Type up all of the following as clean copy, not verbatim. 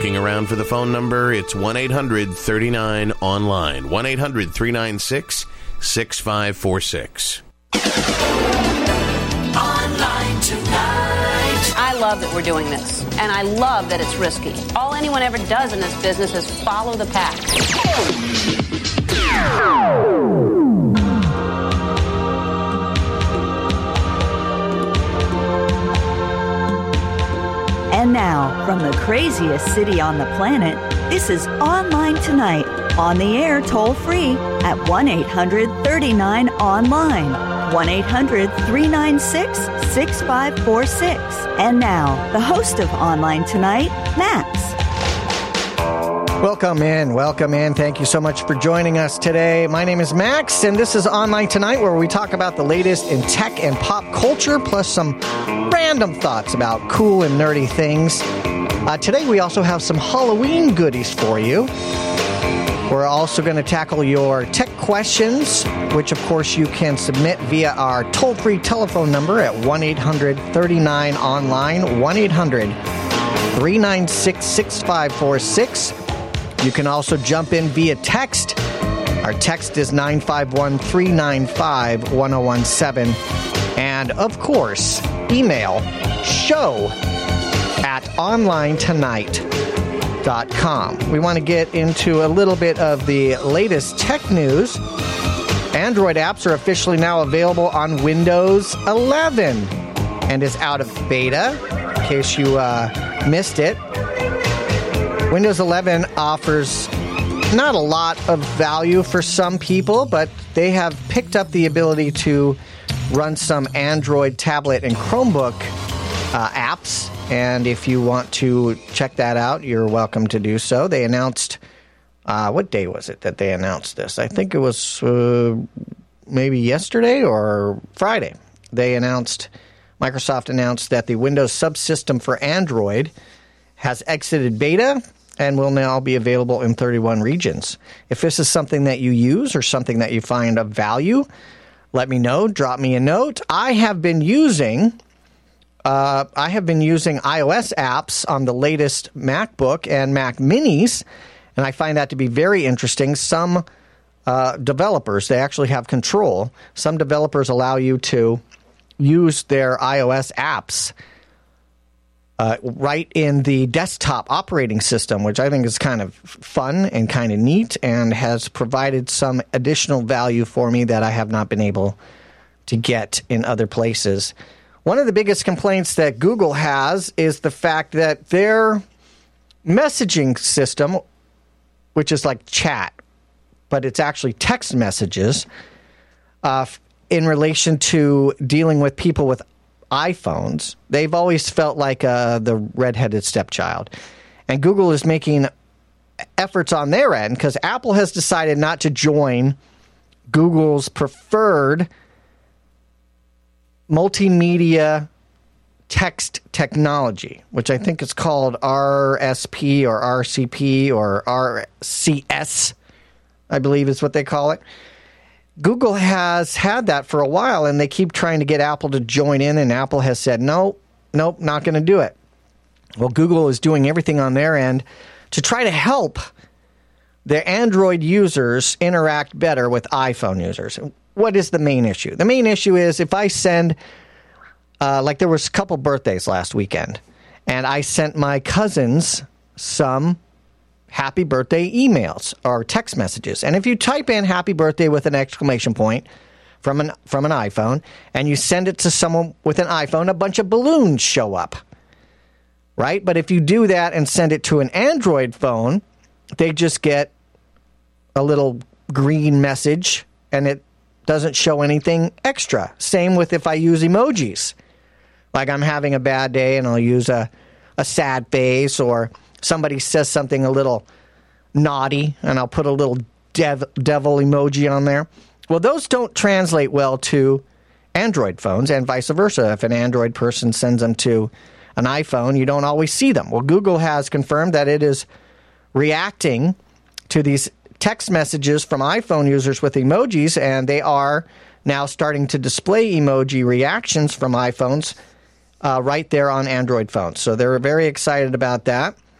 Looking around for the phone number? It's 1-800-39-ONLINE. 1-800-396-6546. Online Tonight. I love that we're doing this, and I love that it's risky. All anyone ever does in this business is follow the pack. And now, from the craziest city on the planet, this is Online Tonight, on the air toll-free at 1-800-39-ONLINE, 1-800-396-6546. And now, the host of Online Tonight, Max. Welcome in. Thank you so much for joining us today. My name is Max, and this is Online Tonight, where we talk about the latest in tech and pop culture, plus some random thoughts about cool and nerdy things. Today, we also have some Halloween goodies for you. We're also going to tackle your tech questions, which, of course, you can submit via our toll-free telephone number at 1-800-39-ONLINE, 1-800-396-6546. You can also jump in via text. Our text is 951-395-1017. And, of course, email show@onlinetonight.com. We want to get into a little bit of the latest tech news. Android apps are officially now available on Windows 11 and is out of beta, in case you missed it. Windows 11 offers not a lot of value for some people, but they have picked up the ability to run some Android tablet and Chromebook apps. And if you want to check that out, you're welcome to do so. They announced, what day was it that they announced this? I think it was maybe yesterday or Friday. Microsoft announced that the Windows subsystem for Android has exited beta and will now be available in 31 regions. If this is something that you use or something that you find of value, let me know. Drop me a note. I have been using iOS apps on the latest MacBook and Mac Minis, and I find that to be very interesting. Some developers, they actually have control. Some developers allow you to use their iOS apps right in the desktop operating system, which I think is kind of fun and kind of neat and has provided some additional value for me that I have not been able to get in other places. One of the biggest complaints that Google has is the fact that their messaging system, which is like chat, but it's actually text messages, in relation to dealing with people with iPhones, they've always felt like the redheaded stepchild. And Google is making efforts on their end because Apple has decided not to join Google's preferred multimedia text technology, which I think is called RSP or RCP or RCS, I believe is what they call it. Google has had that for a while, and they keep trying to get Apple to join in, and Apple has said, nope, not going to do it. Well, Google is doing everything on their end to try to help their Android users interact better with iPhone users. What is the main issue? The main issue is if I send, like there was a couple birthdays last weekend, and I sent my cousins some happy birthday emails or text messages. And if you type in happy birthday with an exclamation point from an iPhone and you send it to someone with an iPhone, a bunch of balloons show up, right? But if you do that and send it to an Android phone, they just get a little green message and it doesn't show anything extra. Same with if I use emojis. Like I'm having a bad day and I'll use a sad face, or somebody says something a little naughty, and I'll put a little devil emoji on there. Well, those don't translate well to Android phones, and vice versa. If an Android person sends them to an iPhone, you don't always see them. Well, Google has confirmed that it is reacting to these text messages from iPhone users with emojis, and they are now starting to display emoji reactions from iPhones right there on Android phones. So they're very excited about that.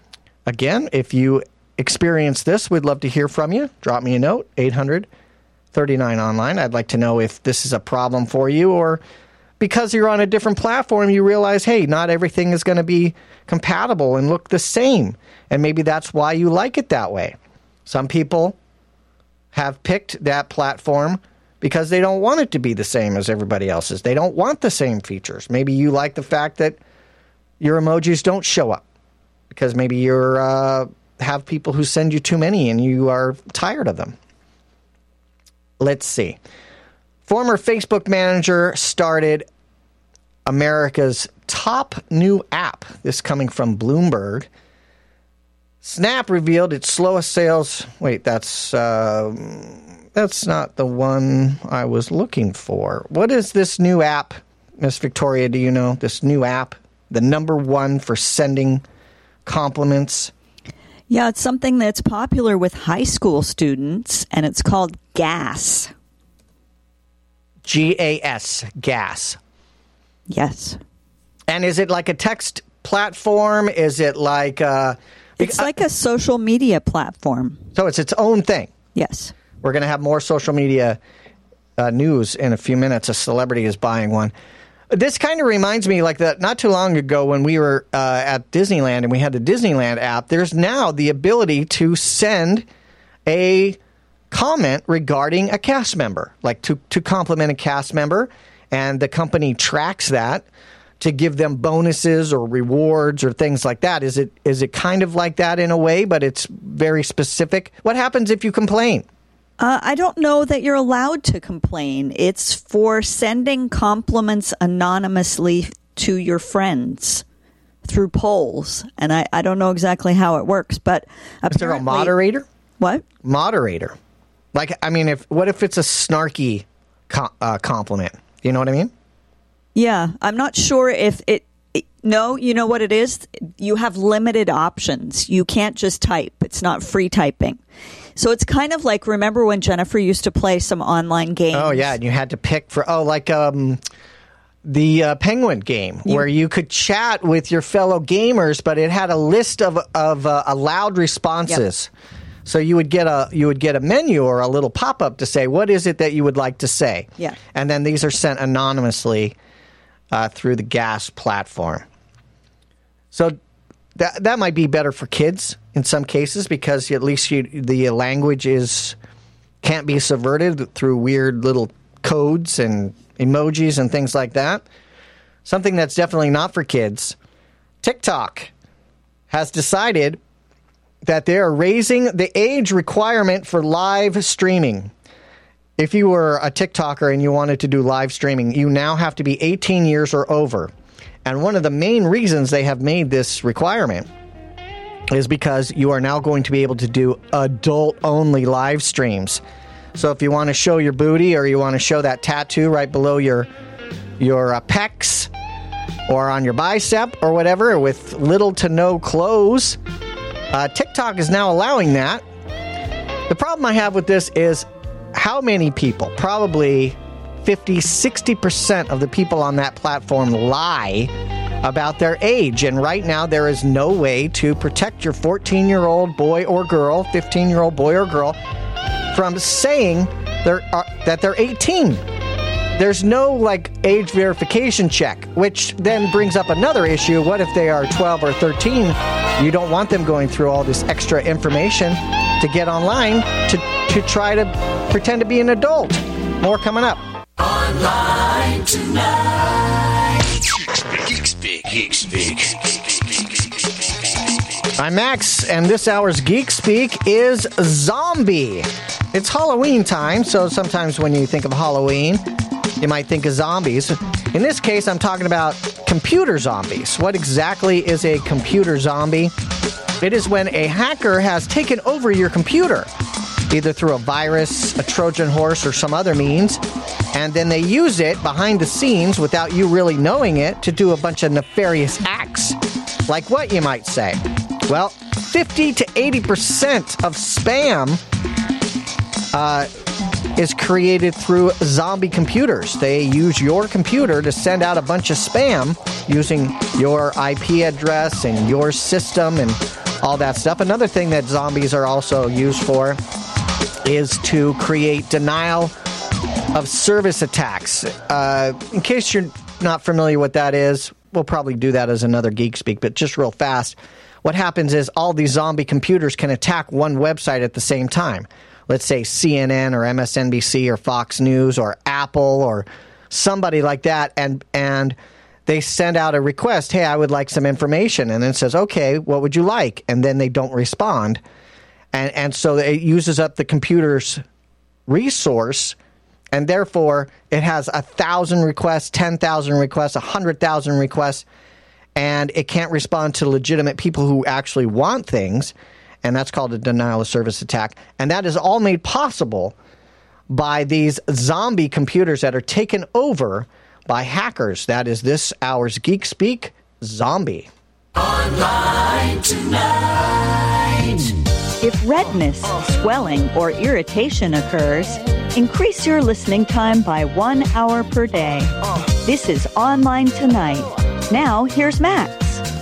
Again, if you experience this, we'd love to hear from you. Drop me a note, 800-39-online. I'd like to know if this is a problem for you, or because you're on a different platform, you realize, hey, not everything is going to be compatible and look the same. And maybe that's why you like it that way. Some people have picked that platform because they don't want it to be the same as everybody else's. They don't want the same features. Maybe you like the fact that your emojis don't show up because maybe you're have people who send you too many and you are tired of them. Let's see. Former Facebook manager started America's top new app. This coming from Bloomberg. Snap revealed its slowest sales. Wait, that's not the one I was looking for. What is this new app, Miss Victoria? Do you know this new app? The number one for sending compliments. Yeah, it's something that's popular with high school students, and it's called Gas. G-A-S, Gas. Yes. And is it like a text platform? Is it like it's like a social media platform. So it's its own thing. Yes. We're going to have more social media news in a few minutes. A celebrity is buying one. This kind of reminds me like that not too long ago when we were at Disneyland and we had the Disneyland app. There's now the ability to send a comment regarding a cast member, like to compliment a cast member, and the company tracks that to give them bonuses or rewards or things like that. Is it kind of like that in a way, but it's very specific? What happens if you complain? I don't know that you're allowed to complain. It's for sending compliments anonymously to your friends through polls. And I don't know exactly how it works, but is there a moderator? What? Moderator. Like, I mean, what if it's a snarky compliment? You know what I mean? Yeah, I'm not sure if no, you know what it is? You have limited options. You can't just type. It's not free typing. So it's kind of like, remember when Jennifer used to play some online games? Oh, yeah, and you had to pick for, the Penguin game, where you could chat with your fellow gamers, but it had a list of allowed responses. Yep. So you would get a menu or a little pop-up to say, what is it that you would like to say? Yeah. And then these are sent anonymously through the Gas platform. So that might be better for kids in some cases, because at least the language can't be subverted through weird little codes and emojis and things like that. Something that's definitely not for kids. TikTok has decided that they are raising the age requirement for live streaming. If you were a TikToker and you wanted to do live streaming, you now have to be 18 years or over. And one of the main reasons they have made this requirement is because you are now going to be able to do adult-only live streams. So if you want to show your booty, or you want to show that tattoo right below your pecs, or on your bicep or whatever, with little to no clothes, TikTok is now allowing that. The problem I have with this is how many people, probably 50-60% of the people on that platform lie about their age. And right now there is no way to protect your 14-year-old boy or girl, 15-year-old boy or girl, from saying that they're 18. There's no age verification check, which then brings up another issue. What if they are 12 or 13? You don't want them going through all this extra information to get online to try to pretend to be an adult. More coming up. Online tonight. Geek Speak. Geek Speak. I'm Max, and this hour's Geek Speak is zombie. It's Halloween time, so sometimes when you think of Halloween, you might think of zombies. In this case, I'm talking about computer zombies. What exactly is a computer zombie? It is when a hacker has taken over your computer, either through a virus, a Trojan horse, or some other means, and then they use it behind the scenes without you really knowing it to do a bunch of nefarious acts. Like what, you might say? Well, 50 to 80% of spam is created through zombie computers. They use your computer to send out a bunch of spam using your IP address and your system and all that stuff. Another thing that zombies are also used for is to create denial of service attacks. In case you're not familiar what that is, we'll probably do that as another Geek Speak, but just real fast. What happens is all these zombie computers can attack one website at the same time. Let's say CNN or MSNBC or Fox News or Apple or somebody like that, and they send out a request, hey, I would like some information, and then it says, okay, what would you like? And then they don't respond. And so it uses up the computer's resource, and therefore it has 1,000 requests, 10,000 requests, 100,000 requests, and it can't respond to legitimate people who actually want things, and that's called a denial of service attack. And that is all made possible by these zombie computers that are taken over by hackers. That is this hour's Geek Speak Zombie. Online tonight. If redness, swelling, or irritation occurs, increase your listening time by 1 hour per day. This is Online Tonight. Now, here's Max.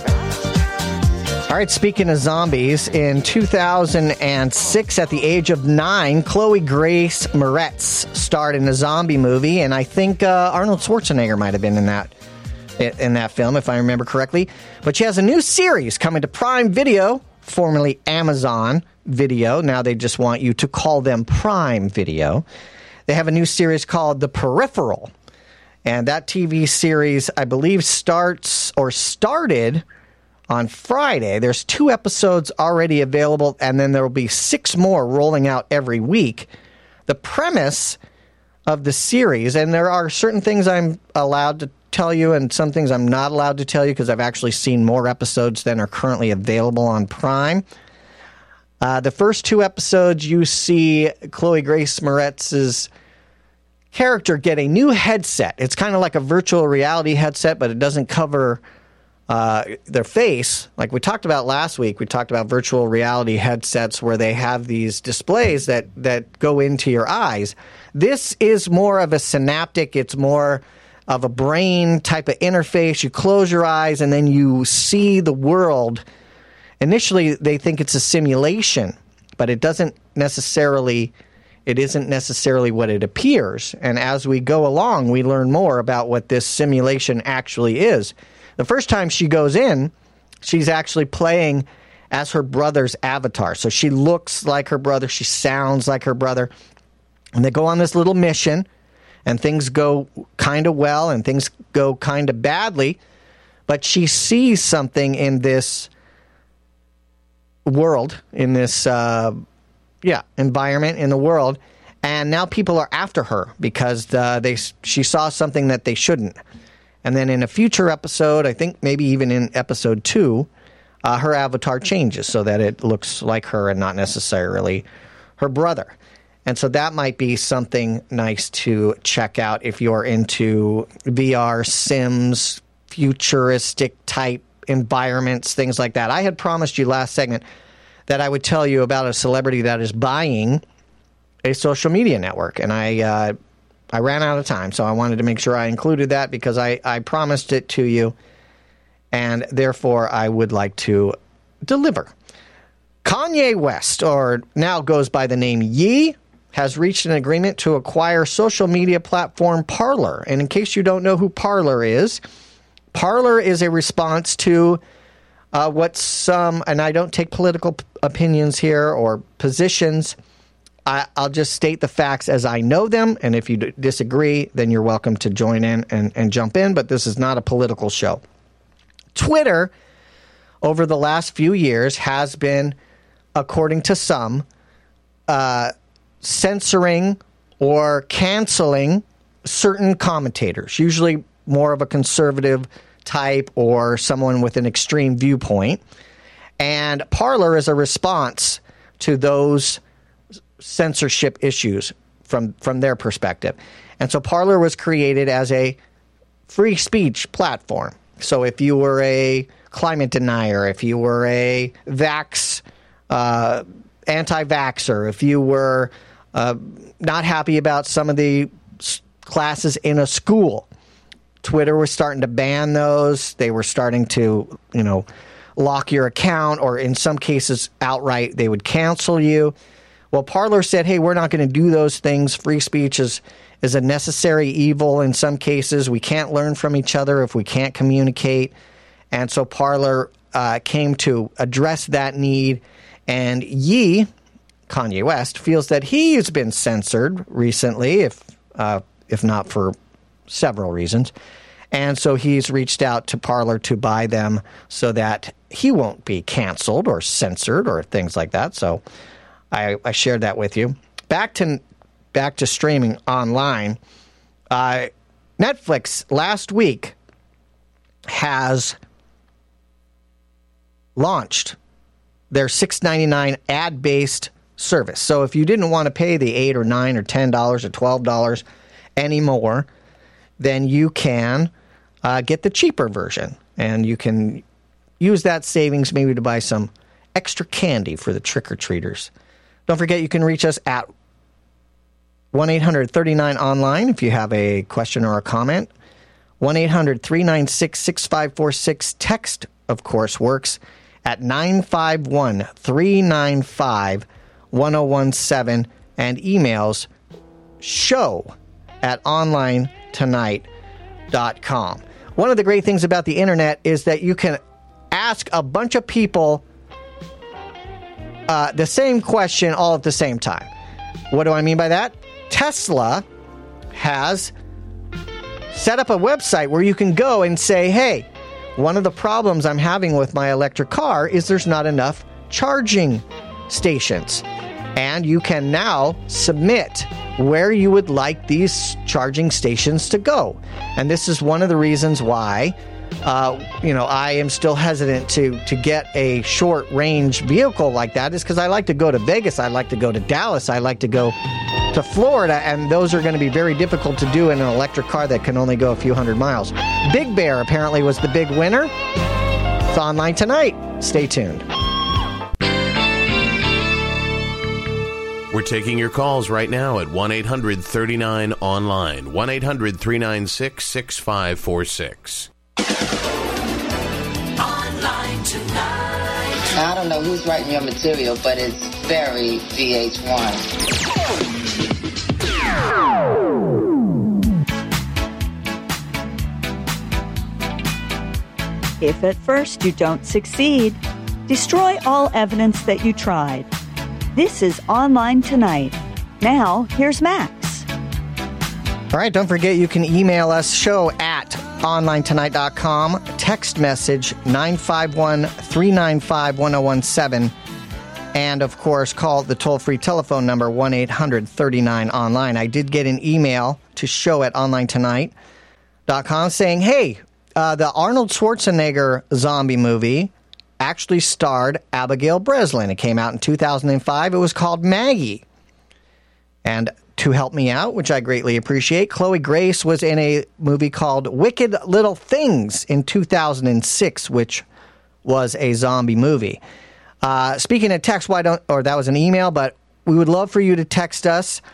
All right, speaking of zombies, in 2006, at the age of 9, Chloe Grace Moretz starred in a zombie movie, and I think Arnold Schwarzenegger might have been in that film, if I remember correctly. But she has a new series coming to Prime Video, formerly Amazon Video. Now they just want you to call them Prime Video. They have a new series called The Peripheral, and that TV series, I believe, started on Friday. There's 2 episodes already available, and then there will be 6 more rolling out every week. The premise of the series, and there are certain things I'm allowed to tell you and some things I'm not allowed to tell you because I've actually seen more episodes than are currently available on Prime. The first 2 episodes, you see Chloe Grace Moretz's character get a new headset. It's kind of like a virtual reality headset, but it doesn't cover their face. Like we talked about last week, we talked about virtual reality headsets where they have these displays that go into your eyes. This is more of a synaptic, it's more of a brain type of interface. You close your eyes and then you see the world. Initially, they think it's a simulation, but it isn't necessarily what it appears. And as we go along, we learn more about what this simulation actually is. The first time she goes in, she's actually playing as her brother's avatar. So she looks like her brother, she sounds like her brother. And they go on this little mission, and things go kind of well, and things go kind of badly. But she sees something in this world, in this environment in the world, and now people are after her because she saw something that they shouldn't. And then in a future episode, I think maybe even in episode 2, her avatar changes so that it looks like her and not necessarily her brother. And so that might be something nice to check out if you're into VR, Sims, futuristic type environments, things like that. I had promised you last segment that I would tell you about a celebrity that is buying a social media network, and I ran out of time, so I wanted to make sure I included that because I promised it to you, and therefore I would like to deliver. Kanye West, or now goes by the name Ye, has reached an agreement to acquire social media platform Parler. And in case you don't know who Parler is a response to what some, and I don't take political opinions here or positions, I'll just state the facts as I know them, and if you disagree, then you're welcome to join in and jump in, but this is not a political show. Twitter, over the last few years, has been, according to some, censoring or canceling certain commentators, usually more of a conservative type or someone with an extreme viewpoint. And Parler is a response to those censorship issues from their perspective. And so Parler was created as a free speech platform. So if you were a climate denier, if you were a anti-vaxxer, if you were not happy about some of the classes in a school, Twitter was starting to ban those. They were starting to, lock your account, or in some cases, outright, they would cancel you. Well, Parler said, hey, we're not going to do those things. Free speech is a necessary evil in some cases. We can't learn from each other if we can't communicate. And so Parler came to address that need. And Ye, Kanye West, feels that he's been censored recently, if not for several reasons. And so he's reached out to Parler to buy them so that he won't be canceled or censored or things like that. So I shared that with you. Back to streaming online. Netflix last week has launched their $6.99 ad-based service. So if you didn't want to pay the $8 or $9 or $10 or $12 anymore, then you can get the cheaper version. And you can use that savings maybe to buy some extra candy for the trick-or-treaters. Don't forget you can reach us at 1-800-39-online if you have a question or a comment. 1-800-396-6546. Text, of course, works at 951-395-1017. And emails show@onlinetonight.com. One of the great things about the internet is that you can ask a bunch of people the same question all at the same time. What do I mean by that? Tesla has set up a website where you can go and say, hey, one of the problems I'm having with my electric car is there's not enough charging stations. And you can now submit where you would like these charging stations to go. And this is one of the reasons why I am still hesitant to get a short-range vehicle like that, is because I like to go to Vegas, I like to go to Dallas, I like to go to Florida, and those are going to be very difficult to do in an electric car that can only go a few hundred miles. Big Bear apparently was the big winner. It's online tonight. Stay tuned. We're taking your calls right now at 1-800-39-ONLINE, 1-800-396-6546. Online tonight. I don't know who's writing your material, but it's very VH1. If at first you don't succeed, destroy all evidence that you tried. This is Online Tonight. Now, here's Max. All right, don't forget you can email us show@onlinetonight.com. Text message 951-395-1017. And, of course, call the toll-free telephone number 1-800-39-ONLINE. I did get an email to show@onlinetonight.com saying, hey, the Arnold Schwarzenegger zombie movie actually starred Abigail Breslin. It came out in 2005. It was called Maggie. And to help me out, which I greatly appreciate, Chloe Grace was in a movie called Wicked Little Things in 2006, which was a zombie movie. Speaking of text, that was an email, but we would love for you to text us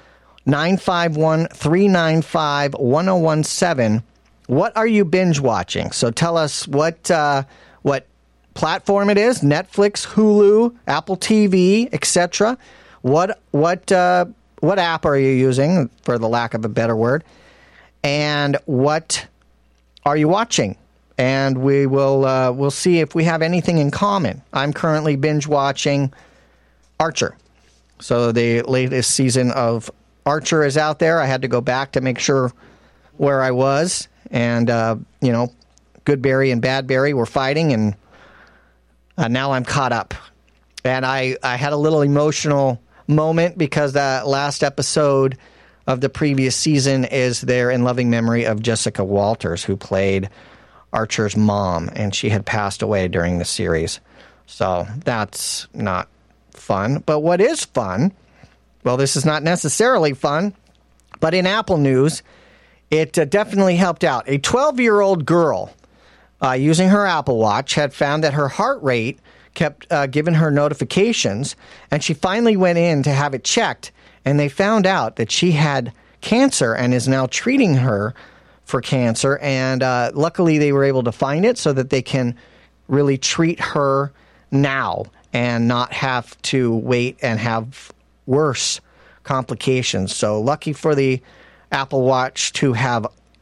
951-395-1017. What are you binge watching? So tell us what platform it is: Netflix, Hulu, Apple TV, etc. What app are you using, for the lack of a better word? And what are you watching? And we will we'll see if we have anything in common. I'm currently binge watching Archer. So the latest season of Archer is out there. I had to go back to make sure where I was. And, Good Barry and Bad Barry were fighting, and now I'm caught up. And I had a little emotional moment because that last episode of the previous season is there in loving memory of Jessica Walters, who played Archer's mom, and she had passed away during the series. So that's not fun. But what is fun, well, this is not necessarily fun, but in Apple news, it definitely helped out. A 12-year-old girl using her Apple Watch had found that her heart rate kept giving her notifications, and she finally went in to have it checked, and they found out that she had cancer and is now treating her for cancer. And luckily they were able to find it so that they can really treat her now and not have to wait and have worse complications. So lucky for the Apple Watch to have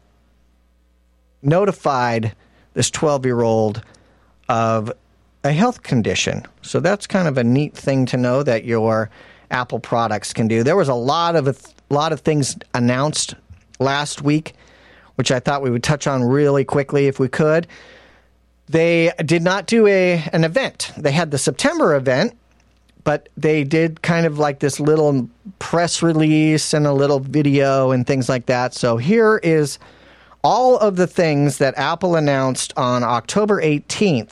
notified this 12-year-old of a health condition. So that's kind of a neat thing to know that your Apple products can do. There was a lot of things announced last week, which I thought we would touch on really quickly if we could. They did not do an event. They had the September event, but they did kind of like this little press release and a little video and things like that. So here is all of the things that Apple announced on October 18th,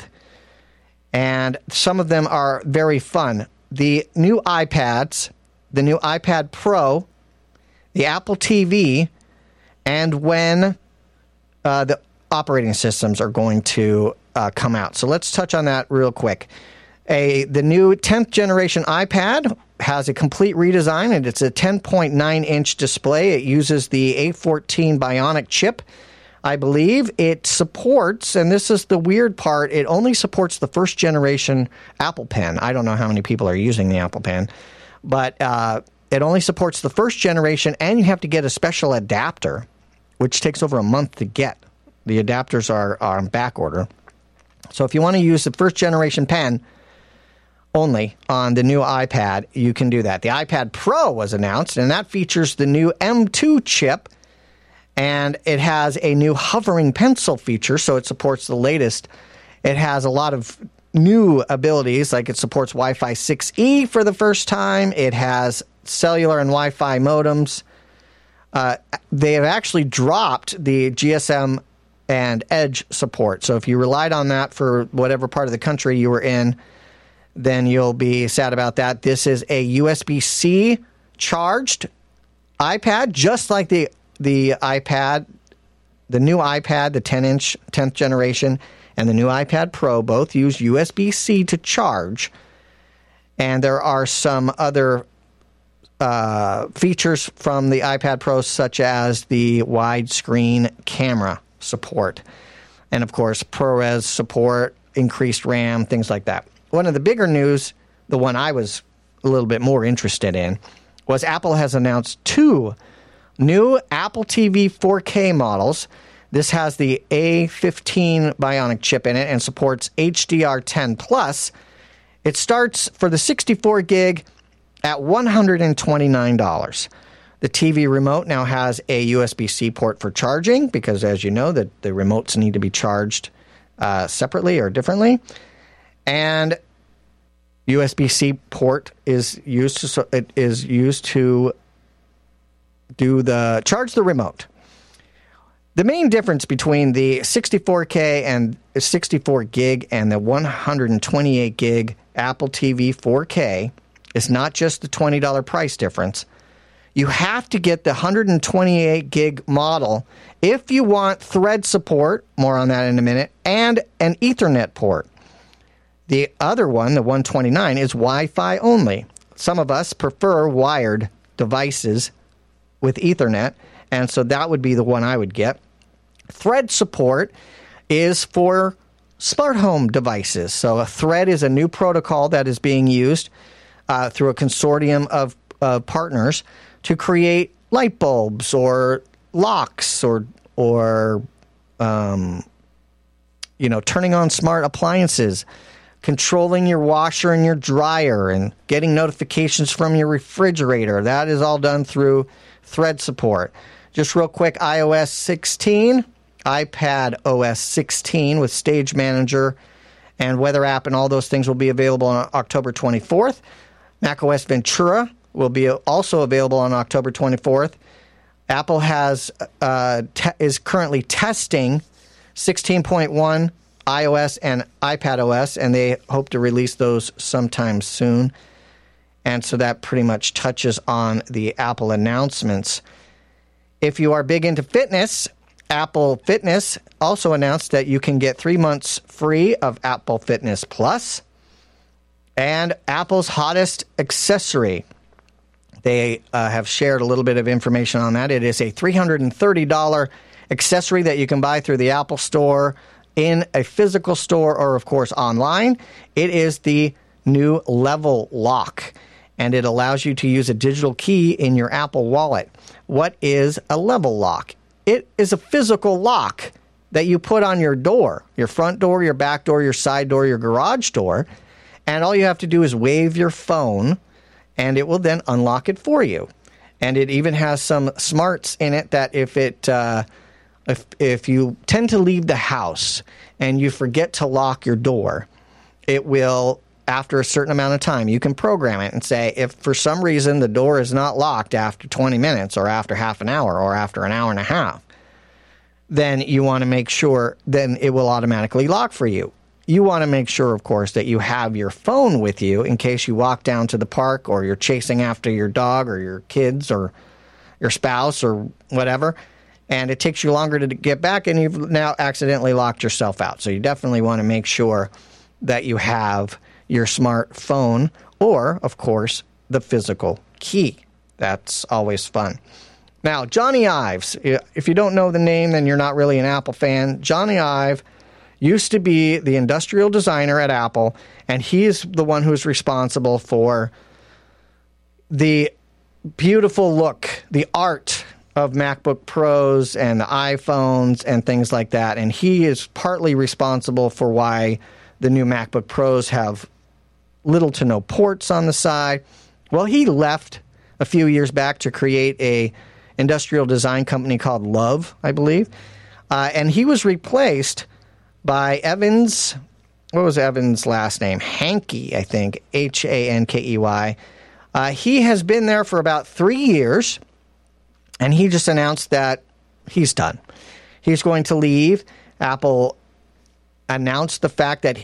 and some of them are very fun. The new iPads, the new iPad Pro, the Apple TV, and when the operating systems are going to come out. So let's touch on that real quick. The new 10th generation iPad has a complete redesign, and it's a 10.9-inch display. It uses the A14 Bionic chip. I believe it supports, and this is the weird part, it only supports the first generation Apple Pen. I don't know how many people are using the Apple Pen, but it only supports the first generation, and you have to get a special adapter, which takes over a month to get. The adapters are on back order. So if you want to use the first generation pen only on the new iPad, you can do that. The iPad Pro was announced, and that features the new M2 chip, and it has a new hovering pencil feature, so it supports the latest. It has a lot of new abilities, like it supports Wi-Fi 6E for the first time. It has cellular and Wi-Fi modems. They have actually dropped the GSM and Edge support. So if you relied on that for whatever part of the country you were in, then you'll be sad about that. This is a USB-C charged iPad, just like the iPad, the new iPad, the 10-inch, 10th generation, and the new iPad Pro both use USB-C to charge. And there are some other features from the iPad Pro, such as the widescreen camera support. And, of course, ProRes support, increased RAM, things like that. One of the bigger news, the one I was a little bit more interested in, was Apple has announced 2 new Apple TV 4K models. This has the A15 Bionic chip in it and supports HDR10+. It starts for the 64 gig at $129. The TV remote now has a USB-C port for charging because, as you know, the remotes need to be charged separately or differently. And USB-C port is used to charge the remote. The main difference between the 64K and 64 gig and the 128 gig Apple TV 4K is not just the $20 price difference. You have to get the 128 gig model if you want Thread support, more on that in a minute, and an Ethernet port. The other one, the 129, is Wi-Fi only. Some of us prefer wired devices with Ethernet, and so that would be the one I would get. Thread support is for smart home devices. So a Thread is a new protocol that is being used through a consortium of partners to create light bulbs or locks or turning on smart appliances, controlling your washer and your dryer, and getting notifications from your refrigerator. That is all done through Thread support. Just real quick, iOS 16, iPad OS 16 with Stage Manager and Weather App and all those things will be available on October 24th. macOS Ventura will be also available on October 24th. Apple is currently testing 16.1 iOS and iPad OS, and they hope to release those sometime soon. And so that pretty much touches on the Apple announcements. If you are big into fitness, Apple Fitness also announced that you can get 3 months free of Apple Fitness Plus and Apple's hottest accessory. They have shared a little bit of information on that. It is a $330 accessory that you can buy through the Apple Store in a physical store or, of course, online. It is the new Level Lock, and it allows you to use a digital key in your Apple Wallet. What is a Level Lock? It is a physical lock that you put on your door, your front door, your back door, your side door, your garage door, and all you have to do is wave your phone, and it will then unlock it for you. And it even has some smarts in it that if you tend to leave the house and you forget to lock your door, it will, after a certain amount of time, you can program it and say, if for some reason the door is not locked after 20 minutes or after half an hour or after an hour and a half, then you want to make sure then it will automatically lock for you. You want to make sure, of course, that you have your phone with you in case you walk down to the park or you're chasing after your dog or your kids or your spouse or whatever, and it takes you longer to get back and you've now accidentally locked yourself out. So you definitely want to make sure that you have your smartphone or, of course, the physical key. That's always fun. Now, Johnny Ives, if you don't know the name, then you're not really an Apple fan. Johnny Ive used to be the industrial designer at Apple, and he is the one who's responsible for the beautiful look, the art of MacBook Pros and the iPhones and things like that. And he is partly responsible for why the new MacBook Pros have little to no ports on the side. Well, he left a few years back to create a industrial design company called Love, I believe. And he was replaced by Evans. What was Evans' last name? Hankey, I think. Hankey. He has been there for about 3 years, and he just announced that he's done. He's going to leave. Apple announced the fact that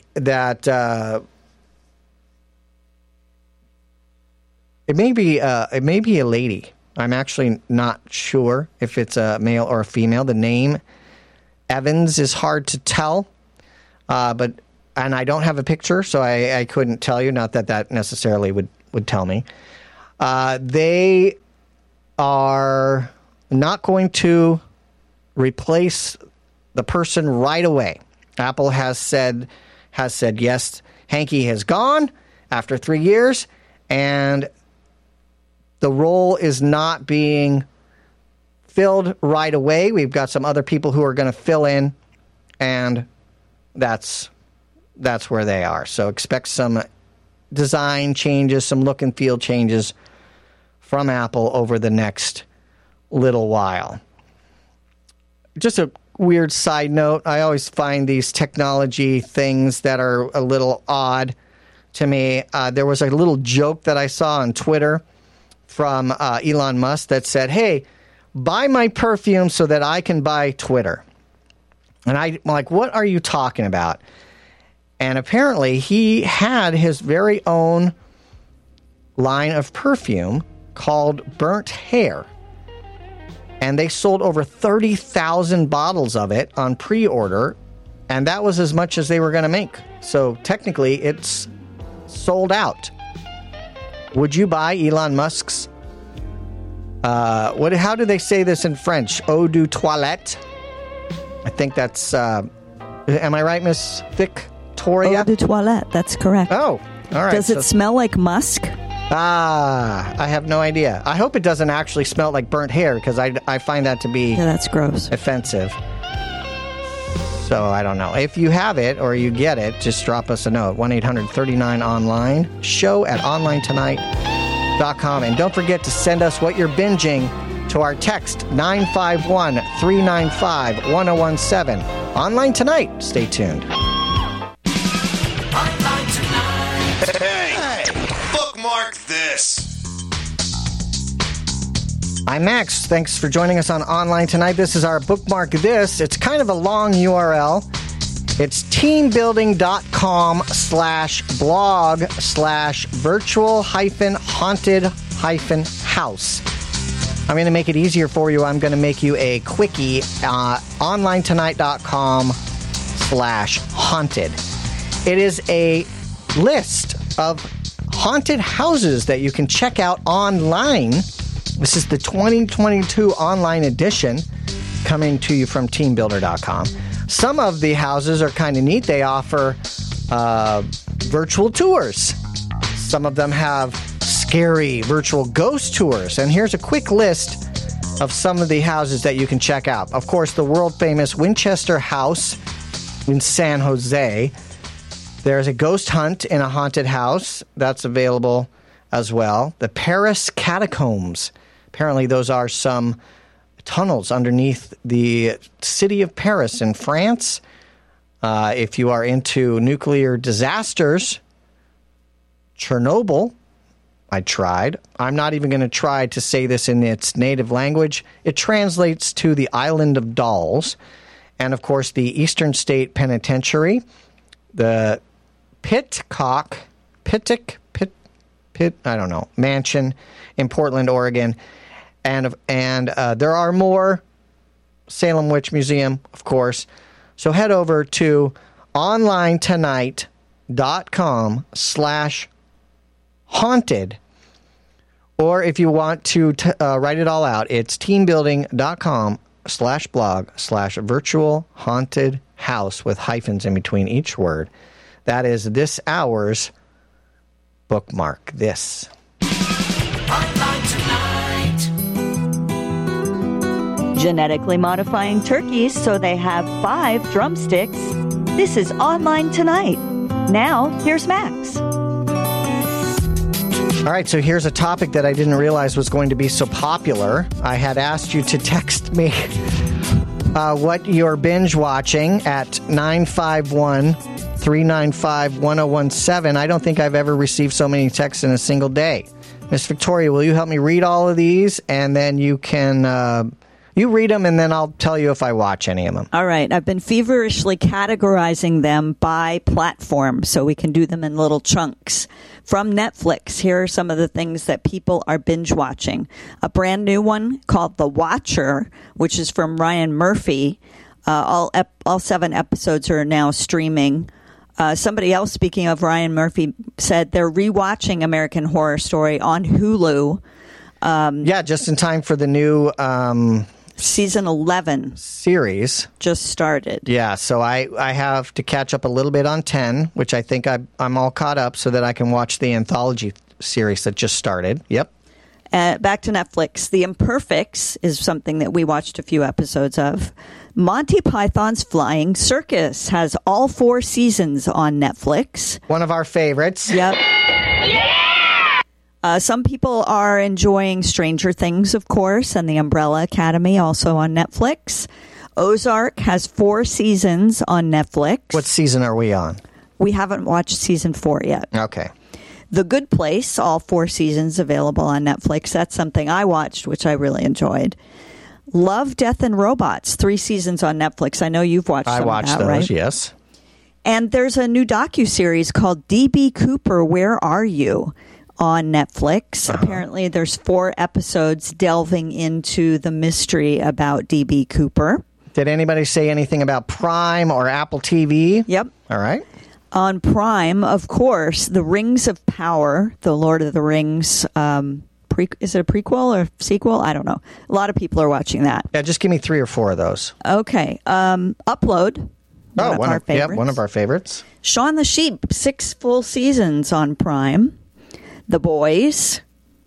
it may be a lady. I'm actually not sure if it's a male or a female. The name Evans is hard to tell, and I don't have a picture, so I couldn't tell you. Not that necessarily would tell me. They are not going to replace the person right away. Apple has said yes. Hankey has gone after 3 years, and the role is not being filled right away. We've got some other people who are going to fill in, and that's where they are. So expect some design changes, some look and feel changes from Apple over the next little while. Just a weird side note, I always find these technology things that are a little odd to me. There was a little joke that I saw on Twitter from Elon Musk that said, hey, buy my perfume so that I can buy Twitter. And I'm like, what are you talking about? And apparently he had his very own line of perfume called Burnt Hair. And they sold over 30,000 bottles of it on pre-order, and that was as much as they were going to make. So technically, it's sold out. Would you buy Elon Musk's, how do they say this in French? Eau de toilette? I think that's, am I right, Miss Victoria? Eau de toilette, that's correct. Oh, all right. Does it smell like musk? I have no idea. I hope it doesn't actually smell like burnt hair, because I find that to be that's gross, offensive. So I don't know. If you have it or you get it, just drop us a note. 1-800-39-ONLINE. Show at onlinetonight.com. And don't forget to send us what you're binging to our text 951-395-1017. Online Tonight. Stay tuned. Online Tonight. Hey, bookmark this. I'm Max. Thanks for joining us on Online Tonight. This is our Bookmark This. It's kind of a long URL. It's teambuilding.com/blog/virtual-haunted-house. I'm going to make it easier for you. I'm going to make you a quickie. onlinetonight.com/haunted. It is a list of haunted houses that you can check out online. This is the 2022 online edition coming to you from teambuilder.com. Some of the houses are kind of neat. They offer virtual tours. Some of them have scary virtual ghost tours. And here's a quick list of some of the houses that you can check out. Of course, the world-famous Winchester House in San Jose. There's a ghost hunt in a haunted house. That's available as well. The Paris Catacombs. Apparently, those are some tunnels underneath the city of Paris in France. If you are into nuclear disasters, Chernobyl, I tried. I'm not even going to try to say this in its native language. It translates to the Island of Dolls. And, of course, the Eastern State Penitentiary, the Pittock Mansion in Portland, Oregon. And there are more. Salem Witch Museum, of course. So head over to onlinetonight.com/haunted. Or if you want to write it all out, it's teambuilding.com/blog/virtual haunted house with hyphens in between each word. That is this hour's bookmark. This. Online Tonight. Genetically modifying turkeys so they have 5 drumsticks. This is Online Tonight. Now, here's Max. All right, so here's a topic that I didn't realize was going to be so popular. I had asked you to text me what you're binge watching at 951-395-1017. I don't think I've ever received so many texts in a single day. Miss Victoria, will you help me read all of these? And then you can... you read them, and then I'll tell you if I watch any of them. All right. I've been feverishly categorizing them by platform so we can do them in little chunks. From Netflix, here are some of the things that people are binge watching. A brand new one called The Watcher, which is from Ryan Murphy. All 7 episodes are now streaming. Somebody else, speaking of Ryan Murphy, said they're rewatching American Horror Story on Hulu. Yeah, just in time for the new... Season 11 series just started. Yeah, so I have to catch up a little bit on 10, which I think I'm all caught up so that I can watch the anthology series that just started. Yep. Back to Netflix. The Imperfects is something that we watched a few episodes of. Monty Python's Flying Circus has all 4 seasons on Netflix. One of our favorites. Yep. Some people are enjoying Stranger Things, of course, and The Umbrella Academy, also on Netflix. Ozark has 4 seasons on Netflix. What season are we on? We haven't watched season 4 yet. Okay. The Good Place, all 4 seasons available on Netflix. That's something I watched, which I really enjoyed. Love, Death, and Robots, 3 seasons on Netflix. I know you've watched some I watched of that, those, right? yes. And there's a new docuseries called D.B. Cooper, Where Are You? On Netflix. Apparently there's 4 episodes delving into the mystery about D.B. Cooper. Did anybody say anything about Prime or Apple TV? Yep. All right. On Prime, of course, The Rings of Power, the Lord of the Rings, is it a prequel or sequel? I don't know. A lot of people are watching that. Yeah, just give me 3 or 4 of those. Okay. Upload. One of our favorites. Yeah, one of our favorites. Shaun the Sheep, 6 full seasons on Prime. The Boys,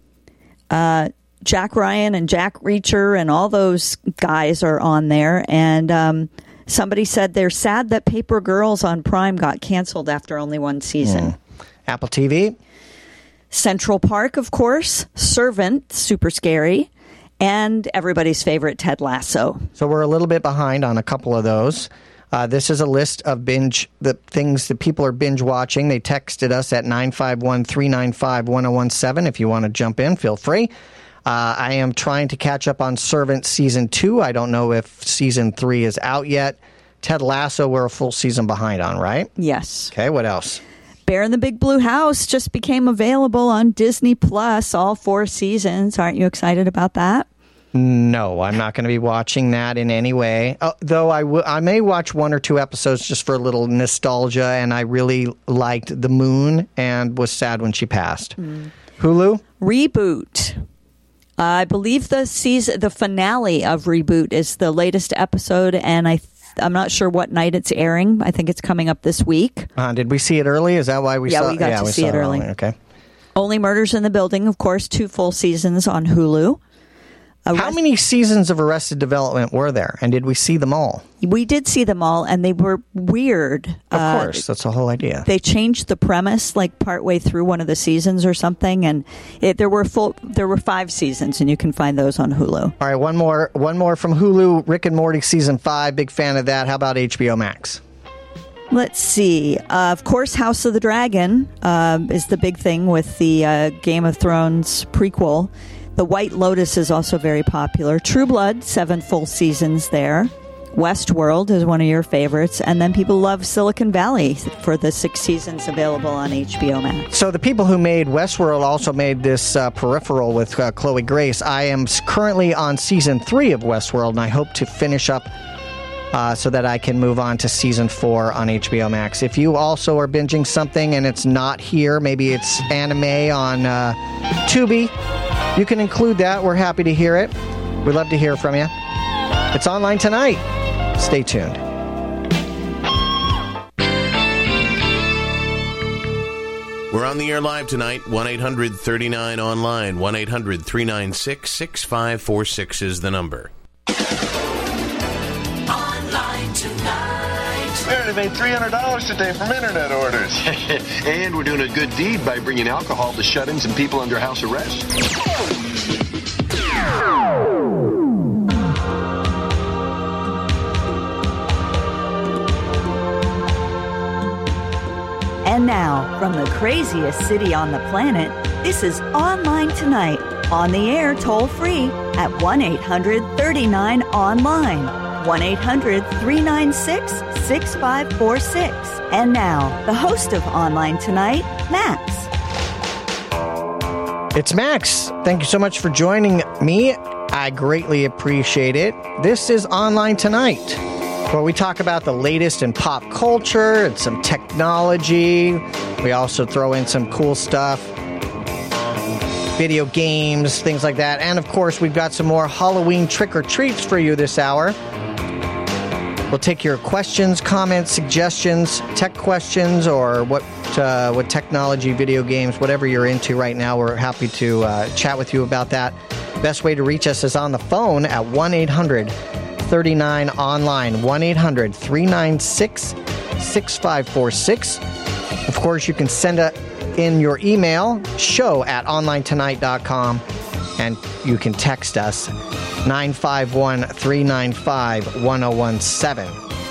Jack Ryan and Jack Reacher and all those guys are on there. And somebody said they're sad that Paper Girls on Prime got canceled after only 1 season. Apple TV. Central Park, of course. Servant, super scary. And everybody's favorite, Ted Lasso. So we're a little bit behind on a couple of those. This is a list of the things that people are binge watching. They texted us at 951-395-1017. If you want to jump in, feel free. I am trying to catch up on Servant Season 2. I don't know if Season 3 is out yet. Ted Lasso, we're a full season behind on, right? Yes. Okay, what else? Bear in the Big Blue House just became available on Disney Plus, all 4 seasons. Aren't you excited about that? No, I'm not going to be watching that in any way. Though I may watch 1 or 2 episodes just for a little nostalgia, and I really liked The Moon and was sad when she passed. Hulu? Reboot. I believe the finale of Reboot is the latest episode, and I I'm not sure what night it's airing. I think it's coming up this week. Did we see it early? Is that why we saw it? We got to see it early. Okay. Only Murders in the Building, of course, 2 full seasons on Hulu. How many seasons of Arrested Development were there, and did we see them all? We did see them all, and they were weird. Of course, that's the whole idea. They changed the premise like partway through one of the seasons or something, and there were 5 seasons, and you can find those on Hulu. All right, one more from Hulu. Rick and Morty season 5. Big fan of that. How about HBO Max? Let's see. Of course, House of the Dragon is the big thing with the Game of Thrones prequel. The White Lotus is also very popular. True Blood, 7 full seasons there. Westworld is one of your favorites. And then people love Silicon Valley for the 6 seasons available on HBO Max. So the people who made Westworld also made this Peripheral with Chloe Grace. I am currently on season 3 of Westworld, and I hope to finish up so that I can move on to season 4 on HBO Max. If you also are binging something and it's not here, maybe it's anime on Tubi, you can include that. We're happy to hear it. We'd love to hear from you. It's online tonight. Stay tuned. We're on the air live tonight. 1-800-39-ONLINE. 1-800-396-6546 is the number. Online tonight. We already made $300 today from internet orders. And we're doing a good deed by bringing alcohol to shut-ins and people under house arrest. And now, from the craziest city on the planet, this is Online Tonight, on the air toll-free at 1-800-39-ONLINE, 1-800-396-6546. And now, the host of Online Tonight, Max. It's Max. Thank you so much for joining me. I greatly appreciate it. This is Online Tonight, where we talk about the latest in pop culture and some technology. We also throw in some cool stuff, video games, things like that. And, of course, we've got some more Halloween trick-or-treats for you this hour. We'll take your questions, comments, suggestions, tech questions, or what technology, video games, whatever you're into right now. We're happy to chat with you about that. Best way to reach us is on the phone at 1-800-39-ONLINE, 1-800-396-6546. Of course, you can send in your email, show@onlinetonight.com, and you can text us 951-395-1017.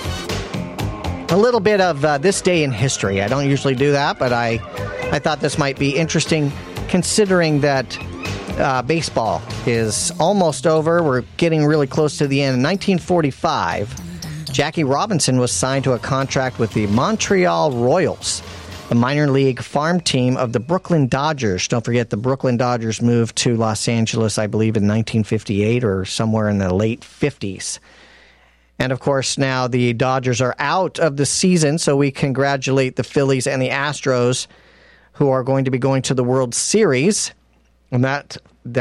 A little bit of this day in history. I don't usually do that, but I thought this might be interesting considering that baseball is almost over. We're getting really close to the end. In 1945, Jackie Robinson was signed to a contract with the Montreal Royals, the minor league farm team of the Brooklyn Dodgers. Don't forget, the Brooklyn Dodgers moved to Los Angeles, I believe, in 1958 or somewhere in the late 50s. And, of course, now the Dodgers are out of the season, so we congratulate the Phillies and the Astros, who are going to be going to the World Series. And that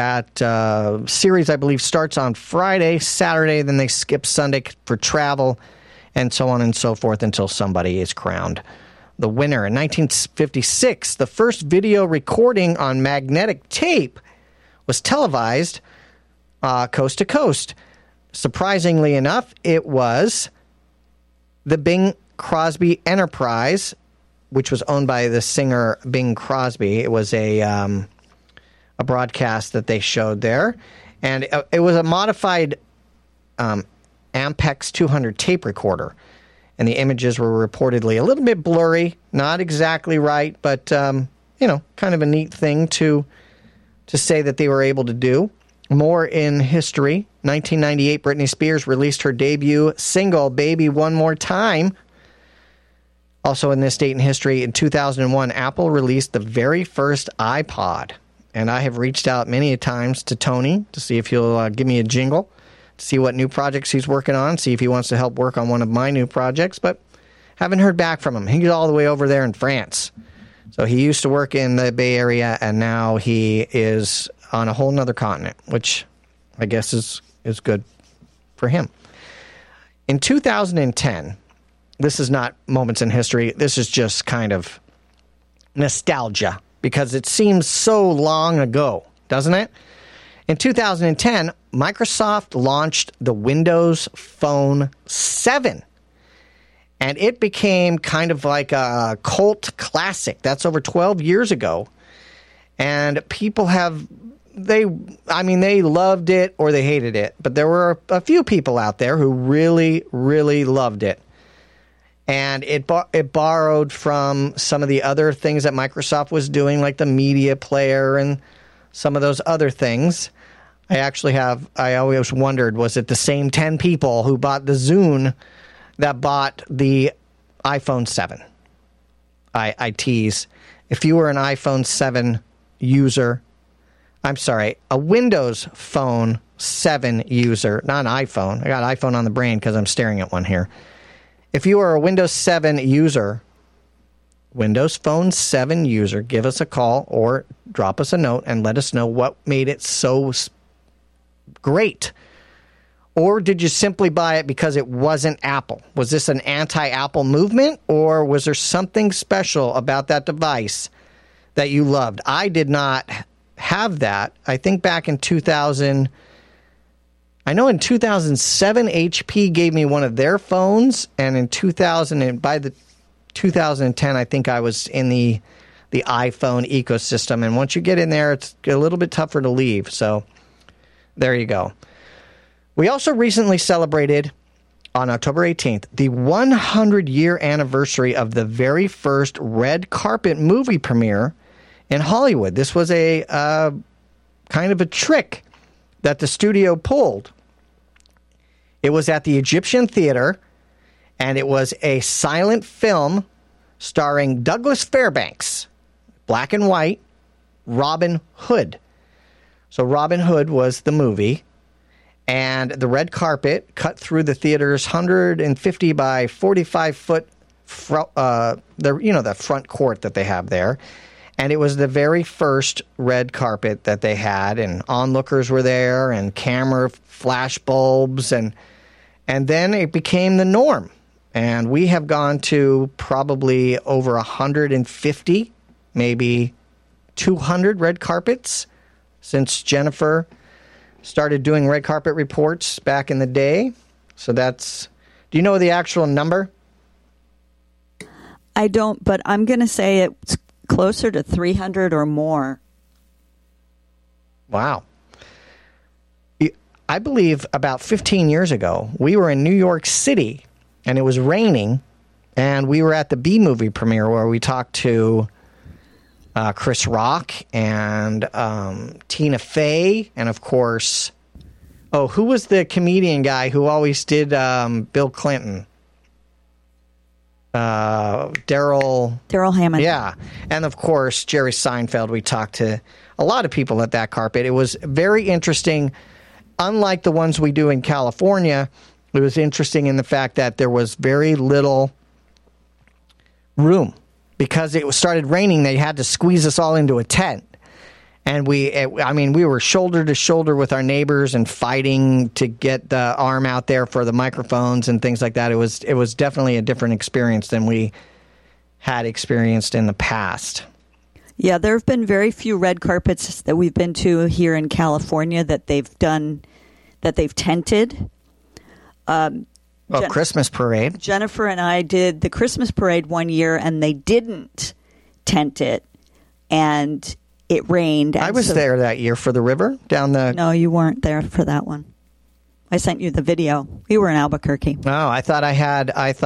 series, I believe, starts on Friday, Saturday, then they skip Sunday for travel, and so on and so forth until somebody is crowned the winner. In 1956, the first video recording on magnetic tape was televised coast to coast. Surprisingly enough, it was the Bing Crosby Enterprise, which was owned by the singer Bing Crosby. It was a broadcast that they showed there, and it was a modified Ampex 200 tape recorder, and the images were reportedly a little bit blurry, not exactly right, but kind of a neat thing to say that they were able to do. More in history. 1998, Britney Spears released her debut single, Baby One More Time. Also in this date in history, in 2001, Apple released the very first iPod. And I have reached out many times to Tony to see if he'll give me a jingle, to see what new projects he's working on, see if he wants to help work on one of my new projects, but haven't heard back from him. He's all the way over there in France. So he used to work in the Bay Area, and now he is on a whole nother continent, which I guess is good for him. In 2010, this is not moments in history. This is just kind of nostalgia because it seems so long ago, doesn't it? In 2010, Microsoft launched the Windows Phone 7. And it became kind of like a cult classic. That's over 12 years ago. And people they loved it or they hated it. But there were a few people out there who really, really loved it. And it borrowed from some of the other things that Microsoft was doing, like the media player and some of those other things. I always wondered, was it the same 10 people who bought the Zune that bought the iPhone 7? I tease. If you were an iPhone 7 user, a Windows Phone 7 user, not an iPhone. I got iPhone on the brain because I'm staring at one here. If you are a Windows 7 user, Windows Phone 7 user, give us a call or drop us a note and let us know what made it so great. Or did you simply buy it because it wasn't Apple? Was this an anti-Apple movement, or was there something special about that device that you loved? I did not have that. I think back in 2000, I know in 2007, HP gave me one of their phones, and in 2000, and by the 2010, I think I was in the iPhone ecosystem. And once you get in there, it's a little bit tougher to leave. So there you go. We also recently celebrated, on October 18th, the 100-year anniversary of the very first red carpet movie premiere in Hollywood. This was a kind of a trick that the studio pulled. It was at the Egyptian Theater, and it was a silent film starring Douglas Fairbanks, black and white, Robin Hood. So Robin Hood was the movie. And the red carpet cut through the theater's 150 by 45 foot, the front court that they have there. And it was the very first red carpet that they had, and onlookers were there, and camera flash bulbs, and then it became the norm. And we have gone to probably over 150, maybe 200 red carpets since Jennifer started doing red carpet reports back in the day. So that's... Do you know the actual number? I don't, but I'm going to say it's closer to 300 or more. Wow. I believe about 15 years ago, we were in New York City, and it was raining, and we were at the B-movie premiere where we talked to Chris Rock and Tina Fey, and of course, who was the comedian guy who always did Bill Clinton? Daryl Hammond. Yeah, and of course Jerry Seinfeld. We talked to a lot of people at that carpet. It was very interesting. Unlike the ones we do in California, it was interesting in the fact that there was very little room. Because it started raining, they had to squeeze us all into a tent. And we were shoulder to shoulder with our neighbors and fighting to get the arm out there for the microphones and things like that. It was definitely a different experience than we had experienced in the past. Yeah, there have been very few red carpets that we've been to here in California that they've tented. Christmas parade. Jennifer and I did the Christmas parade one year, and they didn't tent it, and it rained. And I was there that year for the river down the... No, you weren't there for that one. I sent you the video. We were in Albuquerque. Oh, I thought I had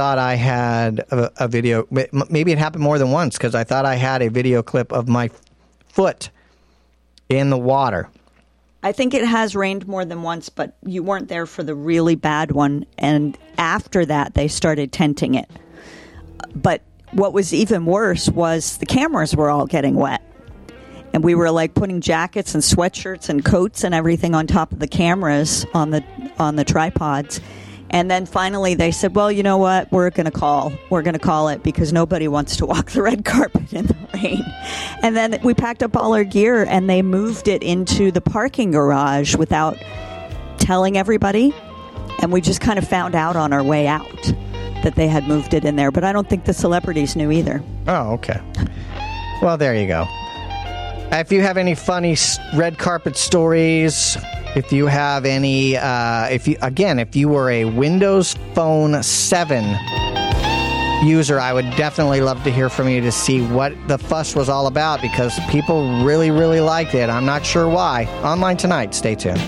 a video. Maybe it happened more than once, because I thought I had a video clip of my foot in the water. I think it has rained more than once, but you weren't there for the really bad one. And after that, they started tenting it. But what was even worse was the cameras were all getting wet. And we were like putting jackets and sweatshirts and coats and everything on top of the cameras on the tripods. And then finally they said, well, you know what? We're going to call it because nobody wants to walk the red carpet in the rain. And then we packed up all our gear and they moved it into the parking garage without telling everybody. And we just kind of found out on our way out that they had moved it in there. But I don't think the celebrities knew either. Oh, okay. Well, there you go. If you have any funny red carpet stories, if you have any, if you were a Windows Phone 7 user, I would definitely love to hear from you to see what the fuss was all about, because people really, really liked it. I'm not sure why. Online tonight. Stay tuned.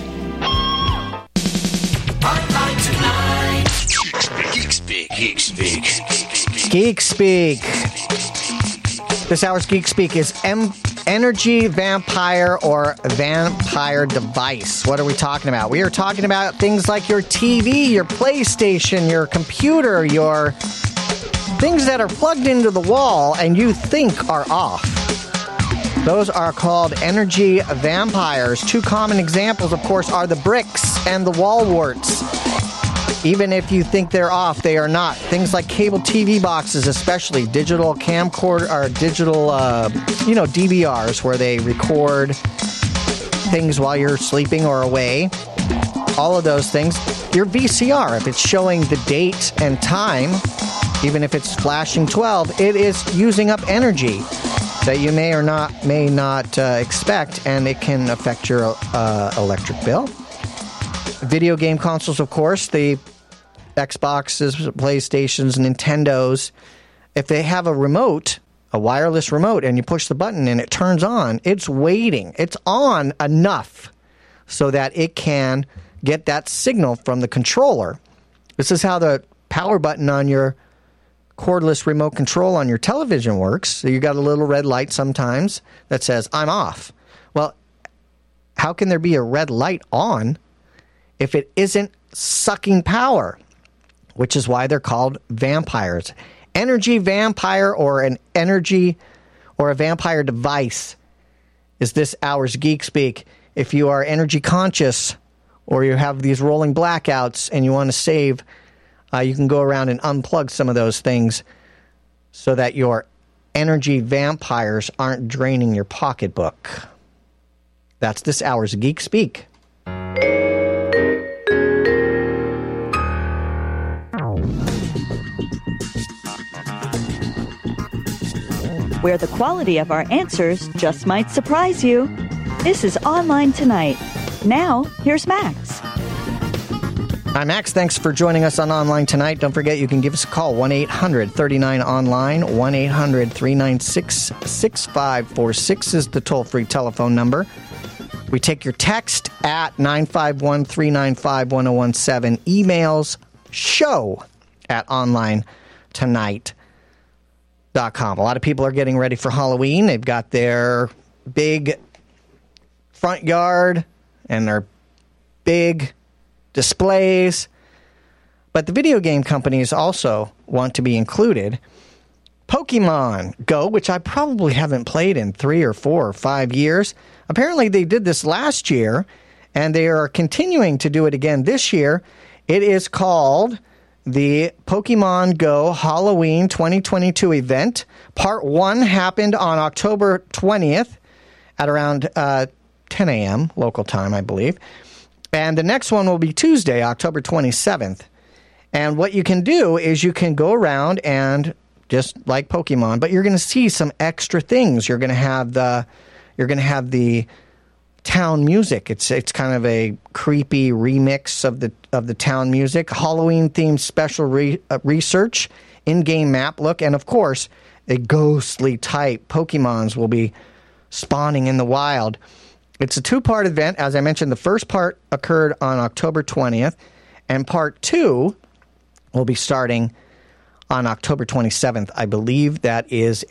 Online tonight. Geek Speak. Geek Speak. Geek Speak. This hour's Geek Speak is energy vampire or vampire device. What are we talking about? We are talking about things like your TV, your PlayStation, your computer, your things that are plugged into the wall and you think are off. Those are called energy vampires. Two common examples, of course, are the bricks and the wall warts. Even if you think they're off, they are not. Things like cable TV boxes, especially digital camcorder or digital, DVRs, where they record things while you're sleeping or away. All of those things. Your VCR, if it's showing the date and time, even if it's flashing 12, it is using up energy that you may not expect, and it can affect your electric bill. Video game consoles, of course, the Xboxes, PlayStations, Nintendos, if they have a remote, a wireless remote, and you push the button and it turns on, it's waiting. It's on enough so that it can get that signal from the controller. This is how the power button on your cordless remote control on your television works. So you got a little red light sometimes that says, I'm off. Well, how can there be a red light on if it isn't sucking power? Which is why they're called vampires. Energy vampire or an energy or a vampire device is this hour's Geek Speak. If you are energy conscious or you have these rolling blackouts and you want to save, you can go around and unplug some of those things so that your energy vampires aren't draining your pocketbook. That's this hour's Geek Speak. Where the quality of our answers just might surprise you. This is Online Tonight. Now, here's Max. Hi, Max. Thanks for joining us on Online Tonight. Don't forget, you can give us a call, 1-800-39-ONLINE, 1-800-396-6546 is the toll-free telephone number. We take your text at 951-395-1017, emails show@onlinetonight.com. A lot of people are getting ready for Halloween. They've got their big front yard and their big displays. But the video game companies also want to be included. Pokemon Go, which I probably haven't played in 3 or 4 or 5 years. Apparently they did this last year, and they are continuing to do it again this year. It is called the Pokemon Go Halloween 2022 event. Part 1 happened on October 20th at around 10 a.m. local time, I believe. And the next one will be Tuesday, October 27th. And what you can do is you can go around and just like Pokemon, but you're going to see some extra things. You're going to have the town music. It's kind of a creepy remix of the town music. Halloween themed special research, in-game map look, and of course, a ghostly type Pokemons will be spawning in the wild. It's a 2-part event. As I mentioned, the first part occurred on October 20th, and part 2 will be starting on October 27th. I believe that is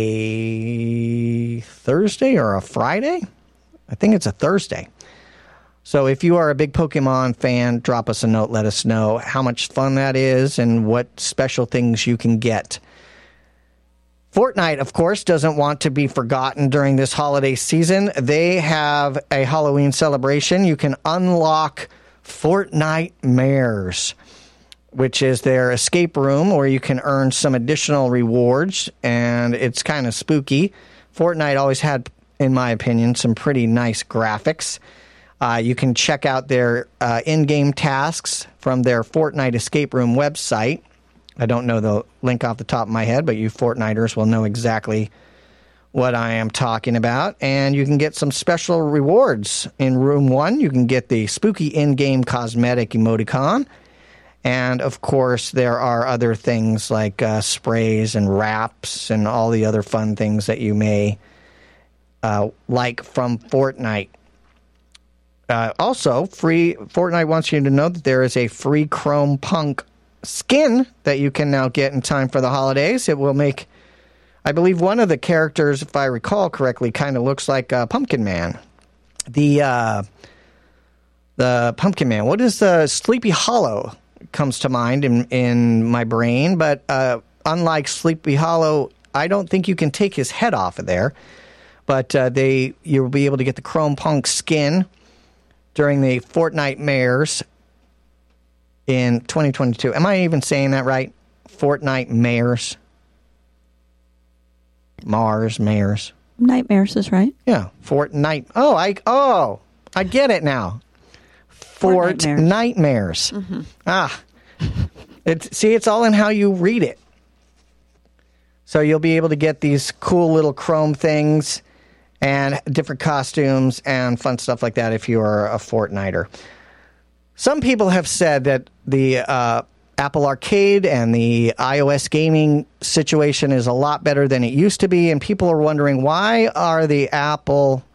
a Thursday or a Friday. I think it's a Thursday. So if you are a big Pokemon fan, drop us a note. Let us know how much fun that is and what special things you can get. Fortnite, of course, doesn't want to be forgotten during this holiday season. They have a Halloween celebration. You can unlock Fortnite Mares, which is their escape room where you can earn some additional rewards, and it's kind of spooky. Fortnite always had, in my opinion, some pretty nice graphics. You can check out their in-game tasks from their Fortnite escape room website. I don't know the link off the top of my head, but you Fortniters will know exactly what I am talking about. And you can get some special rewards. In Room 1, you can get the spooky in-game cosmetic emoticon. And, of course, there are other things like sprays and wraps and all the other fun things that you may like from Fortnite. Also, Fortnite wants you to know that there is a free Chrome Punk skin that you can now get in time for the holidays. It will make, I believe, one of the characters, if I recall correctly, kind of looks like Pumpkin Man. The Pumpkin Man. What is Sleepy Hollow comes to mind in my brain, but unlike Sleepy Hollow, I don't think you can take his head off of there. But you'll be able to get the Chrome Punk skin during the Fortnite Mares in 2022. Am I even saying that right? Fortnite Mares. Mares. Nightmares is right. Yeah, Fortnite. I get it now. Fortnitemares. Mm-hmm. It's all in how you read it. So you'll be able to get these cool little Chrome things and different costumes and fun stuff like that if you are a Fortniter. Some people have said that the Apple Arcade and the iOS gaming situation is a lot better than it used to be, and people are wondering why are the Apple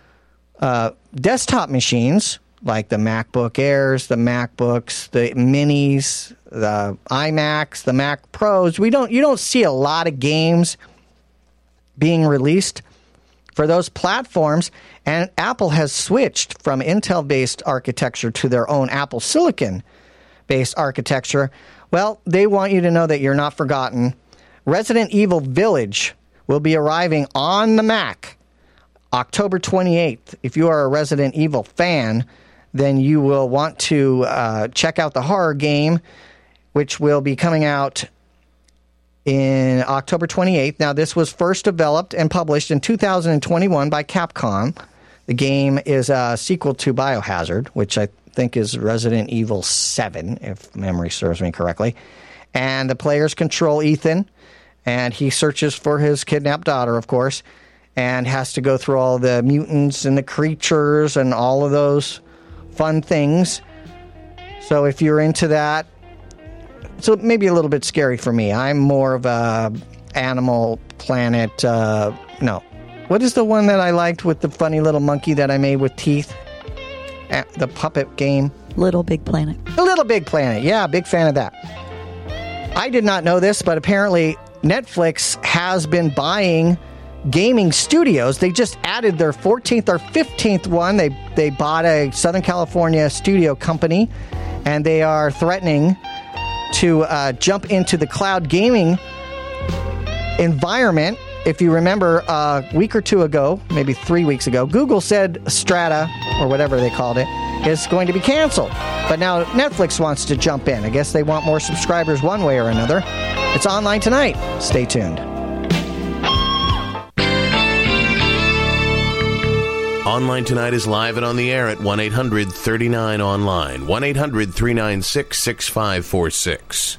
desktop machines, like the MacBook Airs, the MacBooks, the Minis, the iMacs, the Mac Pros, you don't see a lot of games being released for those platforms, and Apple has switched from Intel-based architecture to their own Apple Silicon-based architecture. Well, they want you to know that you're not forgotten. Resident Evil Village will be arriving on the Mac October 28th. If you are a Resident Evil fan, then you will want to check out the horror game, which will be coming out in October 28th. Now, this was first developed and published in 2021 by Capcom. The game is a sequel to Biohazard, which I think is Resident Evil 7, if memory serves me correctly. And the players control Ethan, and he searches for his kidnapped daughter, of course, and has to go through all the mutants and the creatures and all of those fun things. So if you're into that, so maybe a little bit scary for me. I'm more of a Animal Planet. No. What is the one that I liked with the funny little monkey that I made with teeth? The puppet game? Little Big Planet. Little Big Planet. Yeah, big fan of that. I did not know this, but apparently Netflix has been buying gaming studios. They just added their 14th or 15th one. They bought a Southern California studio company, and they are threatening to jump into the cloud gaming environment. If you remember a week or two ago, maybe 3 weeks ago, Google said Strata, or whatever they called it, is going to be canceled. But now Netflix wants to jump in. I guess they want more subscribers one way or another. It's online tonight. Stay tuned. Online Tonight is live and on the air at 1-800-39-ONLINE. 1-800-396-6546.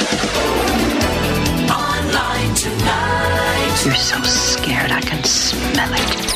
Online Tonight. You're so scared I can smell it.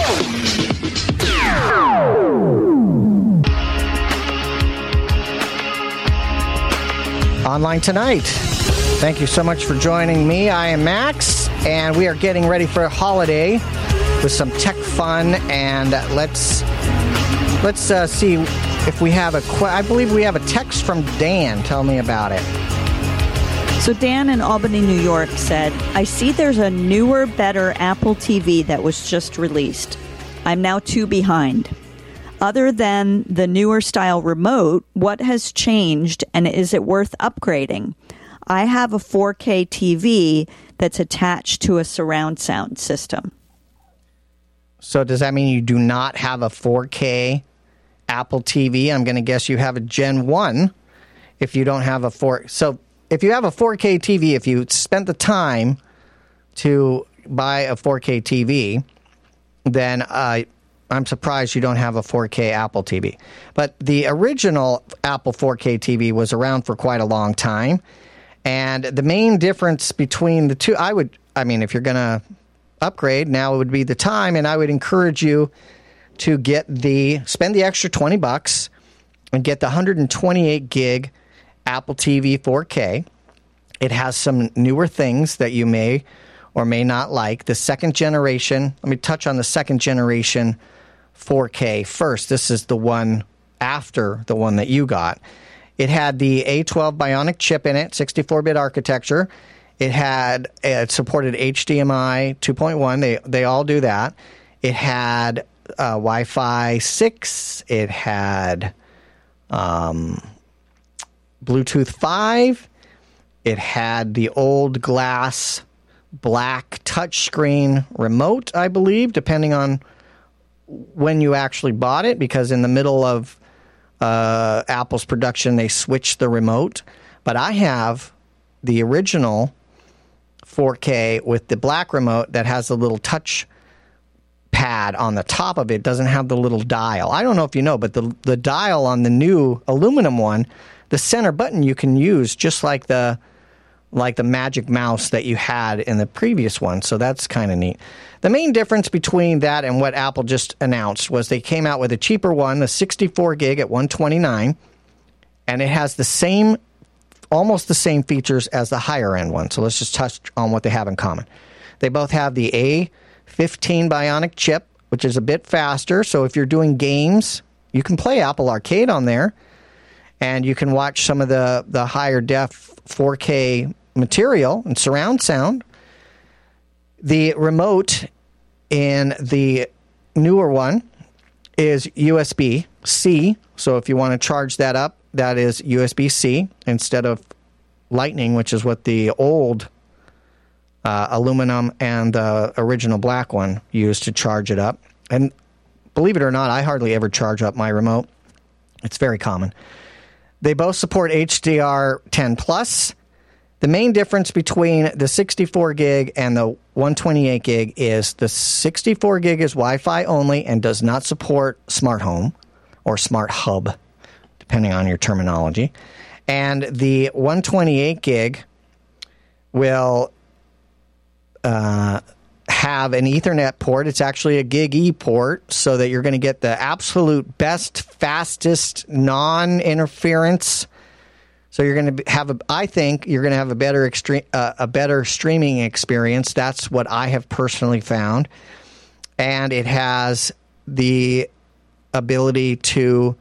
Online Tonight. Thank you so much for joining me. I am Max, and we are getting ready for a holiday with some tech fun, and let's see if we have I believe we have a text from Dan. Tell me about it. So Dan in Albany, New York said, I see there's a newer, better Apple TV that was just released. I'm now 2 behind. Other than the newer style remote, what has changed, and is it worth upgrading? I have a 4K TV that's attached to a surround sound system. So does that mean you do not have a 4K Apple TV? I'm going to guess you have a Gen 1 if you don't have a 4. So if you have a 4K TV, if you spent the time to buy a 4K TV, then I'm surprised you don't have a 4K Apple TV. But the original Apple 4K TV was around for quite a long time. And the main difference between the two, if you're going to upgrade, now would be the time, and I would encourage you to spend the extra $20 and get the 128 gig Apple TV 4K. It has some newer things that you may or may not like. The second generation, let me touch on the second generation 4K first. This is the one after the one that you got. It had the A12 Bionic chip in it, 64-bit architecture. It supported HDMI 2.1. They all do that. It had Wi-Fi 6. It had Bluetooth 5. It had the old glass black touchscreen remote, I believe, depending on when you actually bought it, because in the middle of Apple's production, they switched the remote. But I have the original 4K with the black remote that has a little touch pad on the top of it. Doesn't have the little dial. I don't know if you know, but the dial on the new aluminum one, the center button you can use just like the Magic Mouse that you had in the previous one. So that's kind of neat. The main difference between that and what Apple just announced was they came out with a cheaper one, the 64 gig at $129, and it has almost the same features as the higher end one. So let's just touch on what they have in common. They both have the A15 Bionic chip, which is a bit faster. So if you're doing games, you can play Apple Arcade on there, and you can watch some of the higher def 4K material and surround sound. The remote in the newer one is USB-C. So if you want to charge that up, that is USB-C instead of Lightning, which is what the old aluminum and the original black one used to charge it up. And believe it or not, I hardly ever charge up my remote. It's very common. They both support HDR10+. The main difference between the 64 gig and the 128 gig is the 64 gig is Wi-Fi only and does not support smart home or smart hub, depending on your terminology. And the 128 gig will have an Ethernet port. It's actually a Gig E port, so that you're going to get the absolute best, fastest, non-interference. So you're going to have I think you're going to have a better streaming experience. That's what I have personally found. And it has the ability to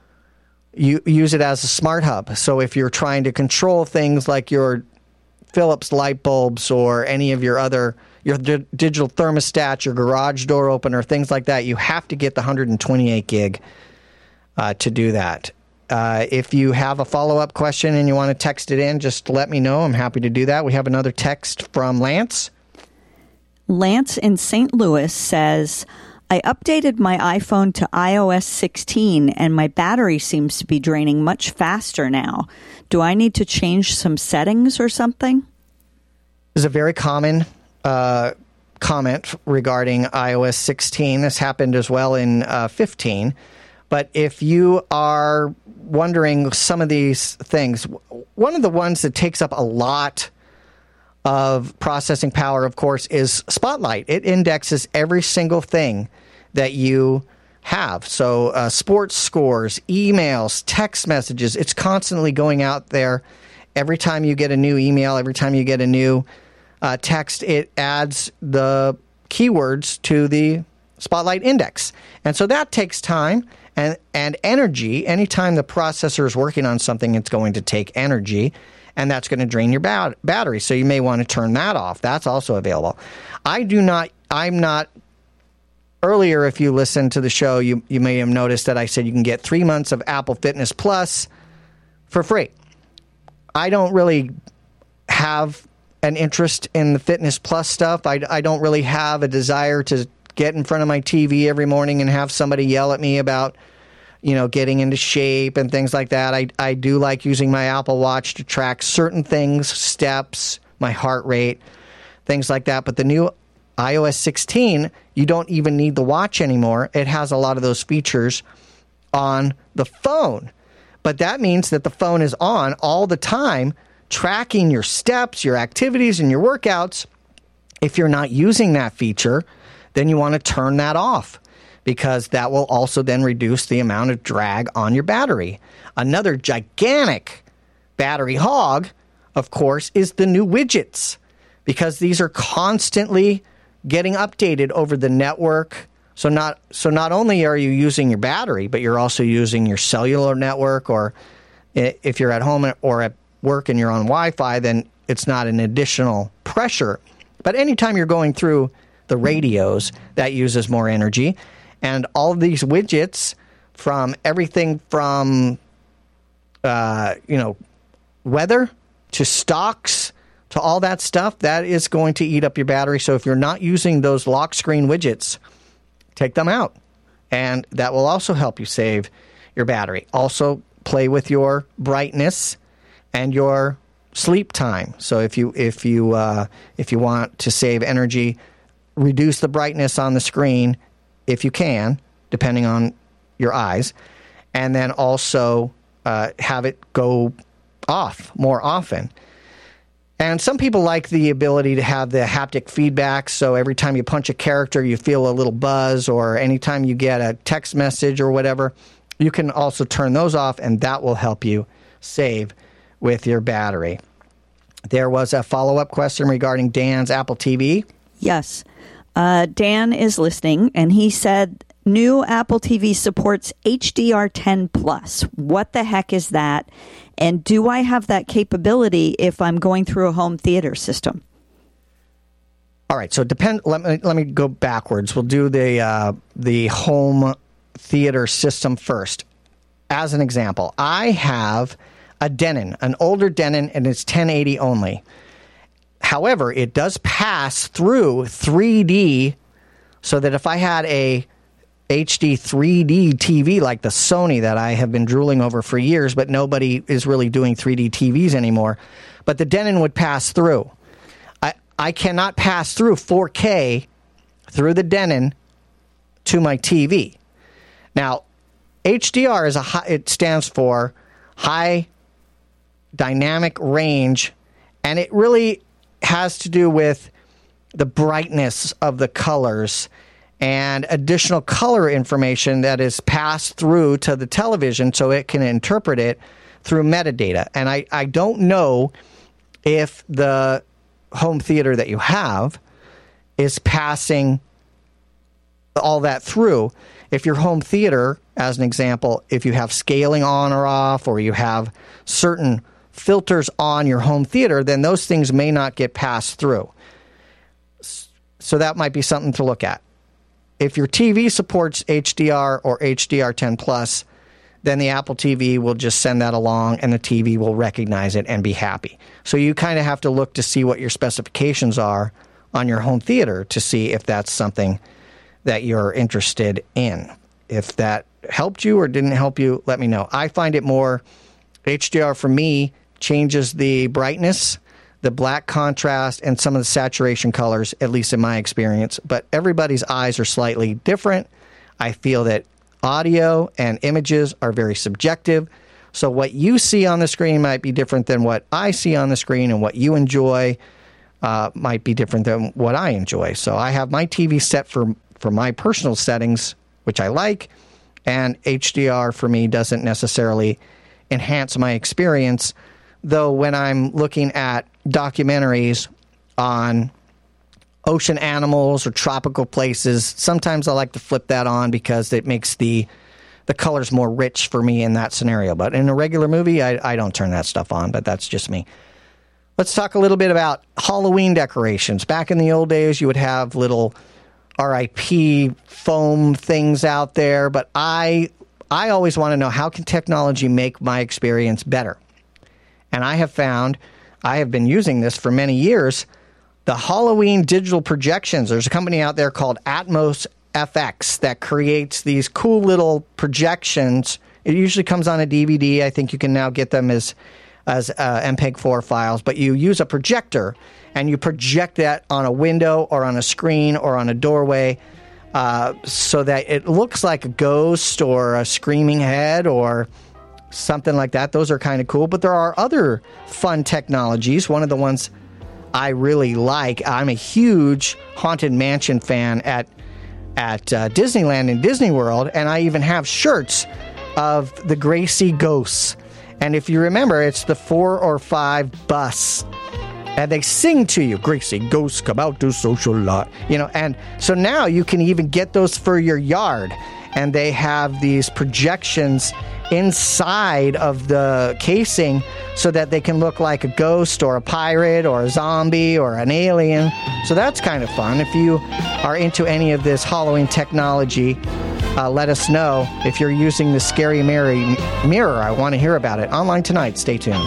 use it as a smart hub. So if you're trying to control things like your Philips light bulbs or any of your digital thermostat, your garage door opener, things like that, you have to get the 128 gig to do that. If you have a follow-up question and you want to text it in, just let me know. I'm happy to do that. We have another text from Lance. Lance in St. Louis says, I updated my iPhone to iOS 16 and my battery seems to be draining much faster now. Do I need to change some settings or something? This is a very common comment regarding iOS 16. This happened as well in 15. But if you are wondering some of these things, one of the ones that takes up a lot of processing power, of course, is Spotlight. It indexes every single thing that you have. So sports scores, emails, text messages, it's constantly going out there. Every time you get a new email, every time you get a new text, it adds the keywords to the Spotlight index. And so that takes time and energy. Anytime the processor is working on something, it's going to take energy, and that's going to drain your battery. So you may want to turn that off. That's also available. I'm not. Earlier, if you listened to the show, you may have noticed that I said you can get 3 months of Apple Fitness Plus for free. I don't really have an interest in the Fitness Plus stuff. I don't really have a desire to get in front of my TV every morning and have somebody yell at me about, getting into shape and things like that. I do like using my Apple Watch to track certain things, steps, my heart rate, things like that. But the new iOS 16, you don't even need the watch anymore. It has a lot of those features on the phone. But that means that the phone is on all the time, tracking your steps, your activities, and your workouts. If you're not using that feature, then you want to turn that off, because that will also then reduce the amount of drag on your battery. Another gigantic battery hog, of course, is the new widgets, because these are constantly getting updated over the network. So not only are you using your battery, but you're also using your cellular network, or if you're at home or at work and you're on Wi-Fi, then it's not an additional pressure. But anytime you're going through the radios, that uses more energy. And all of these widgets, from everything from weather to stocks to all that stuff, that is going to eat up your battery. So if you're not using those lock screen widgets, take them out, and that will also help you save your battery. Also, play with your brightness and your sleep time. So if you want to save energy, reduce the brightness on the screen if you can, depending on your eyes, and then also have it go off more often. And some people like the ability to have the haptic feedback, so every time you punch a character, you feel a little buzz, or anytime you get a text message or whatever, you can also turn those off, and that will help you save with your battery. There was a follow-up question regarding Dan's Apple TV. Yes. Dan is listening, and he said, new Apple TV supports HDR10 Plus. What the heck is that? And do I have that capability if I'm going through a home theater system? All right, so let me go backwards. We'll do the home theater system first. As an example, I have a Denon, an older Denon, and it's 1080 only. However, it does pass through 3D, so that if I had a HD 3D TV like the Sony that I have been drooling over for years, but nobody is really doing 3D TVs anymore, but the Denon would pass through. I cannot pass through 4K through the Denon to my TV. Now, HDR is it stands for high dynamic range, and it really has to do with the brightness of the colors and additional color information that is passed through to the television so it can interpret it through metadata. And I don't know if the home theater that you have is passing all that through. If your home theater, as an example, if you have scaling on or off, or you have certain filters on your home theater, then those things may not get passed through. So that might be something to look at. If your TV supports HDR or HDR10 Plus, then the Apple TV will just send that along, and the TV will recognize it and be happy. So you kind of have to look to see what your specifications are on your home theater to see if that's something that you're interested in. If that helped you or didn't help you, let me know. I find it more, HDR for me changes the brightness, the black contrast, and some of the saturation colors, at least in my experience. But everybody's eyes are slightly different. I feel that audio and images are very subjective. So what you see on the screen might be different than what I see on the screen, and what you enjoy might be different than what I enjoy. So I have my TV set for my personal settings, which I like, and HDR for me doesn't necessarily enhance my experience. Though when I'm looking at documentaries on ocean animals or tropical places, sometimes I like to flip that on because it makes the colors more rich for me in that scenario. But in a regular movie, I don't turn that stuff on, but that's just me. Let's talk a little bit about Halloween decorations. Back in the old days, you would have little RIP foam things out there, but I always want to know, how can technology make my experience better? And I have found, I have been using this for many years, the Halloween digital projections. There's a company out there called Atmos FX that creates these cool little projections. It usually comes on a DVD. I think you can now get them as as MPEG-4 files, but you use a projector and you project that on a window or on a screen or on a doorway so that it looks like a ghost or a screaming head or something like that. Those are kind of cool, but there are other fun technologies. One of the ones I really like, I'm a huge Haunted Mansion fan at Disneyland and Disney World, and I even have shirts of the Gracie Ghosts. And if you remember, it's the 4 or 5 bus. And they sing to you, Gracie Ghosts come out to social lot. And so now you can even get those for your yard. And they have these projections inside of the casing so that they can look like a ghost or a pirate or a zombie or an alien. So that's kind of fun. If you are into any of this Halloween technology, let us know. If you're using the Scary Mary mirror, I want to hear about it. Online tonight. Stay tuned.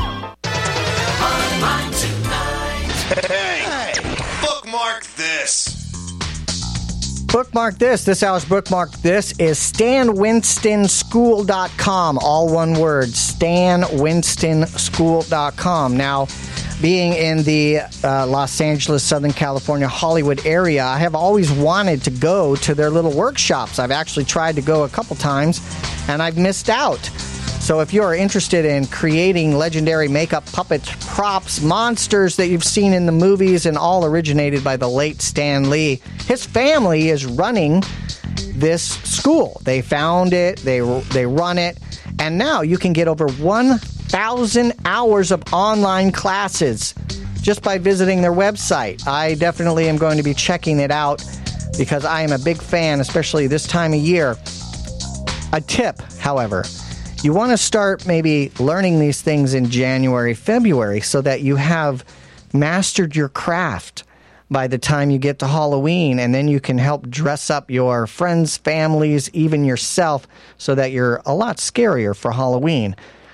Online tonight. Hey, bookmark this. Bookmark this. This hour's bookmark this is StanWinstonSchool.com. All one word. StanWinstonSchool.com. Now, being in the Los Angeles, Southern California, Hollywood area, I have always wanted to go to their little workshops. I've actually tried to go a couple times, and I've missed out. So if you are interested in creating legendary makeup, puppets, props, monsters that you've seen in the movies and all originated by the late Stan Lee, his family is running this school. They found it, they run it, and now you can get over 1,000 hours of online classes just by visiting their website. I definitely am going to be checking it out because I am a big fan, especially this time of year. A tip, however, you want to start maybe learning these things in January, February, so that you have mastered your craft by the time you get to Halloween, and then you can help dress up your friends, families, even yourself, so that you're a lot scarier for Halloween.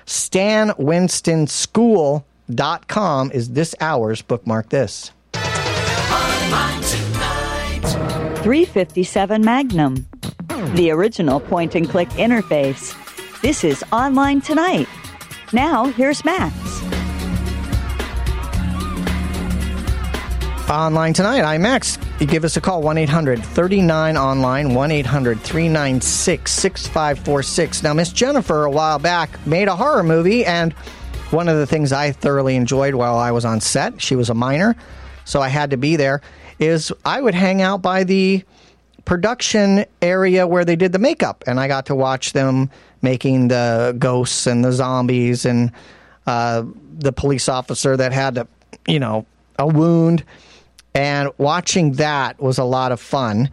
StanWinstonSchool.com is this hour's bookmark this. Online tonight. 357 Magnum, the original point-and-click interface. This is Online Tonight. Now, here's Max. Online Tonight, I'm Max. You give us a call, 1-800-39-ONLINE, 1-800-396-6546. Now, Miss Jennifer, a while back, made a horror movie, and one of the things I thoroughly enjoyed while I was on set, she was a minor, so I had to be there, is I would hang out by the production area where they did the makeup, and I got to watch them making the ghosts and the zombies and the police officer that had a wound. And watching that was a lot of fun.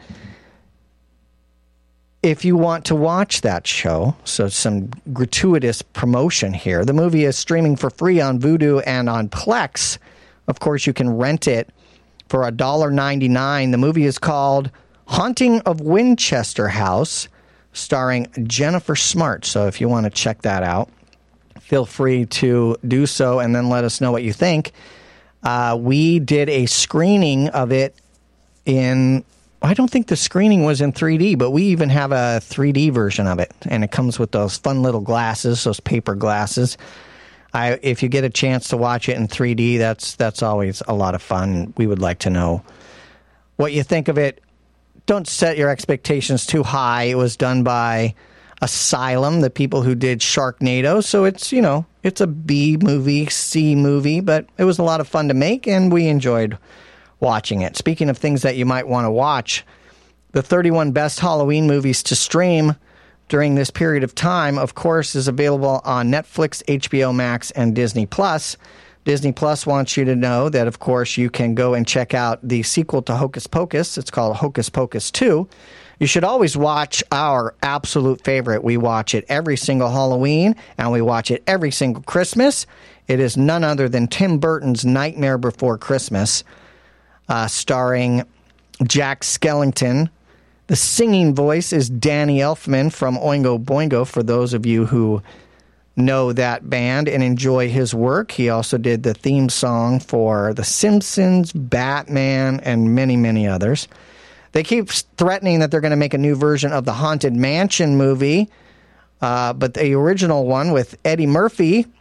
If you want to watch that show, so some gratuitous promotion here, the movie is streaming for free on Vudu and on Plex. Of course, you can rent it for $1.99. The movie is called Haunting of Winchester House, starring Jennifer Smart. So if you want to check that out, feel free to do so and then let us know what you think. We did a screening of it I don't think the screening was in 3D, but we even have a 3D version of it. And it comes with those fun little glasses, those paper glasses. If you get a chance to watch it in 3D, that's always a lot of fun. We would like to know what you think of it. Don't set your expectations too high. It was done by Asylum, the people who did Sharknado. So it's a B movie, C movie, but it was a lot of fun to make, and we enjoyed watching it. Speaking of things that you might want to watch, the 31 best Halloween movies to stream during this period of time, of course, is available on Netflix, HBO Max, and Disney+. Disney Plus wants you to know that, of course, you can go and check out the sequel to Hocus Pocus. It's called Hocus Pocus 2. You should always watch our absolute favorite. We watch it every single Halloween, and we watch it every single Christmas. It is none other than Tim Burton's Nightmare Before Christmas, starring Jack Skellington. The singing voice is Danny Elfman from Oingo Boingo, for those of you who know that band and enjoy his work. He also did the theme song for The Simpsons, Batman, and many, many others. They keep threatening that they're going to make a new version of the Haunted Mansion movie, but the original one with Eddie Murphy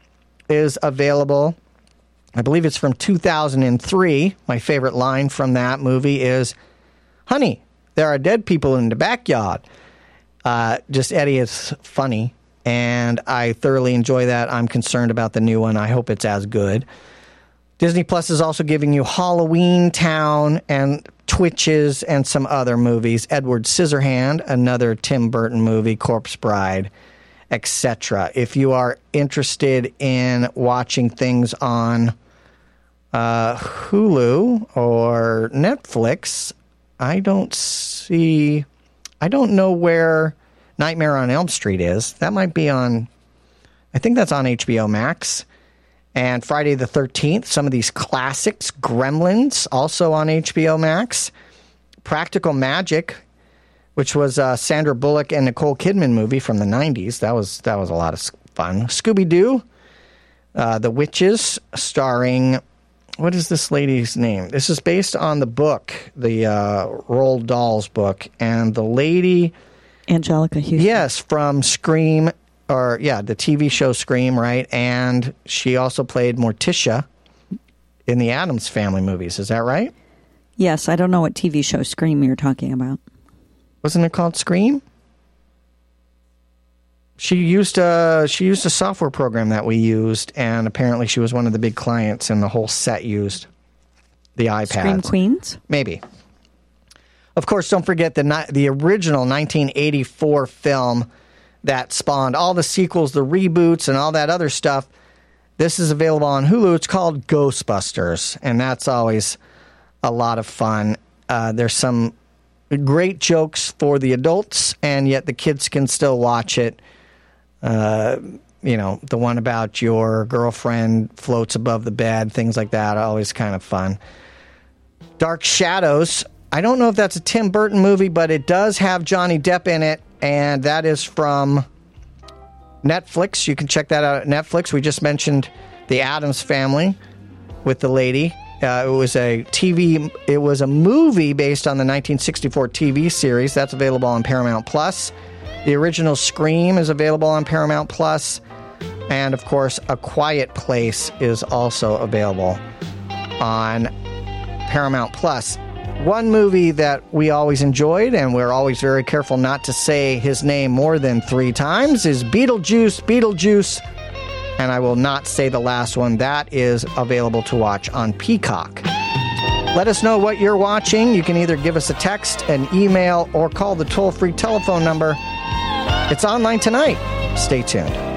is available. I believe it's from 2003. My favorite line from that movie is, "Honey, there are dead people in the backyard." Just Eddie is funny, and I thoroughly enjoy that. I'm concerned about the new one. I hope it's as good. Disney Plus is also giving you Halloween Town and Twitches and some other movies. Edward Scissorhand, another Tim Burton movie, Corpse Bride, etc. If you are interested in watching things on Hulu or Netflix, I don't know where Nightmare on Elm Street is. That might be on, I think that's on HBO Max. And Friday the 13th, some of these classics, Gremlins, also on HBO Max. Practical Magic, which was a Sandra Bullock and Nicole Kidman movie from the 90s. That was a lot of fun. Scooby-Doo, The Witches, starring, what is this lady's name? This is based on the book, the Roald Dahl's book. And the lady... Angelica Houston. Yes, from Scream, the TV show Scream, right? And she also played Morticia in the Addams Family movies. Is that right? Yes, I don't know what TV show Scream you're talking about. Wasn't it called Scream? She used a software program that we used, and apparently she was one of the big clients, and the whole set used the iPads. Scream Queens? Maybe. Of course, don't forget the original 1984 film that spawned all the sequels, the reboots, and all that other stuff. This is available on Hulu. It's called Ghostbusters, and that's always a lot of fun. There's some great jokes for the adults, and yet the kids can still watch it. The one about your girlfriend floats above the bed, things like that, are always kind of fun. Dark Shadows. I don't know if that's a Tim Burton movie, but it does have Johnny Depp in it, and that is from Netflix. You can check that out at Netflix. We just mentioned The Addams Family with the lady. It was a movie based on the 1964 TV series. That's available on Paramount Plus. The original Scream is available on Paramount Plus. And, of course, A Quiet Place is also available on Paramount Plus. One movie that we always enjoyed, and we're always very careful not to say his name more than 3 times, is Beetlejuice, and I will not say the last one. That is available to watch on Peacock. Let us know what you're watching. You can either give us a text, an email, or call the toll-free telephone number. It's online tonight. Stay tuned.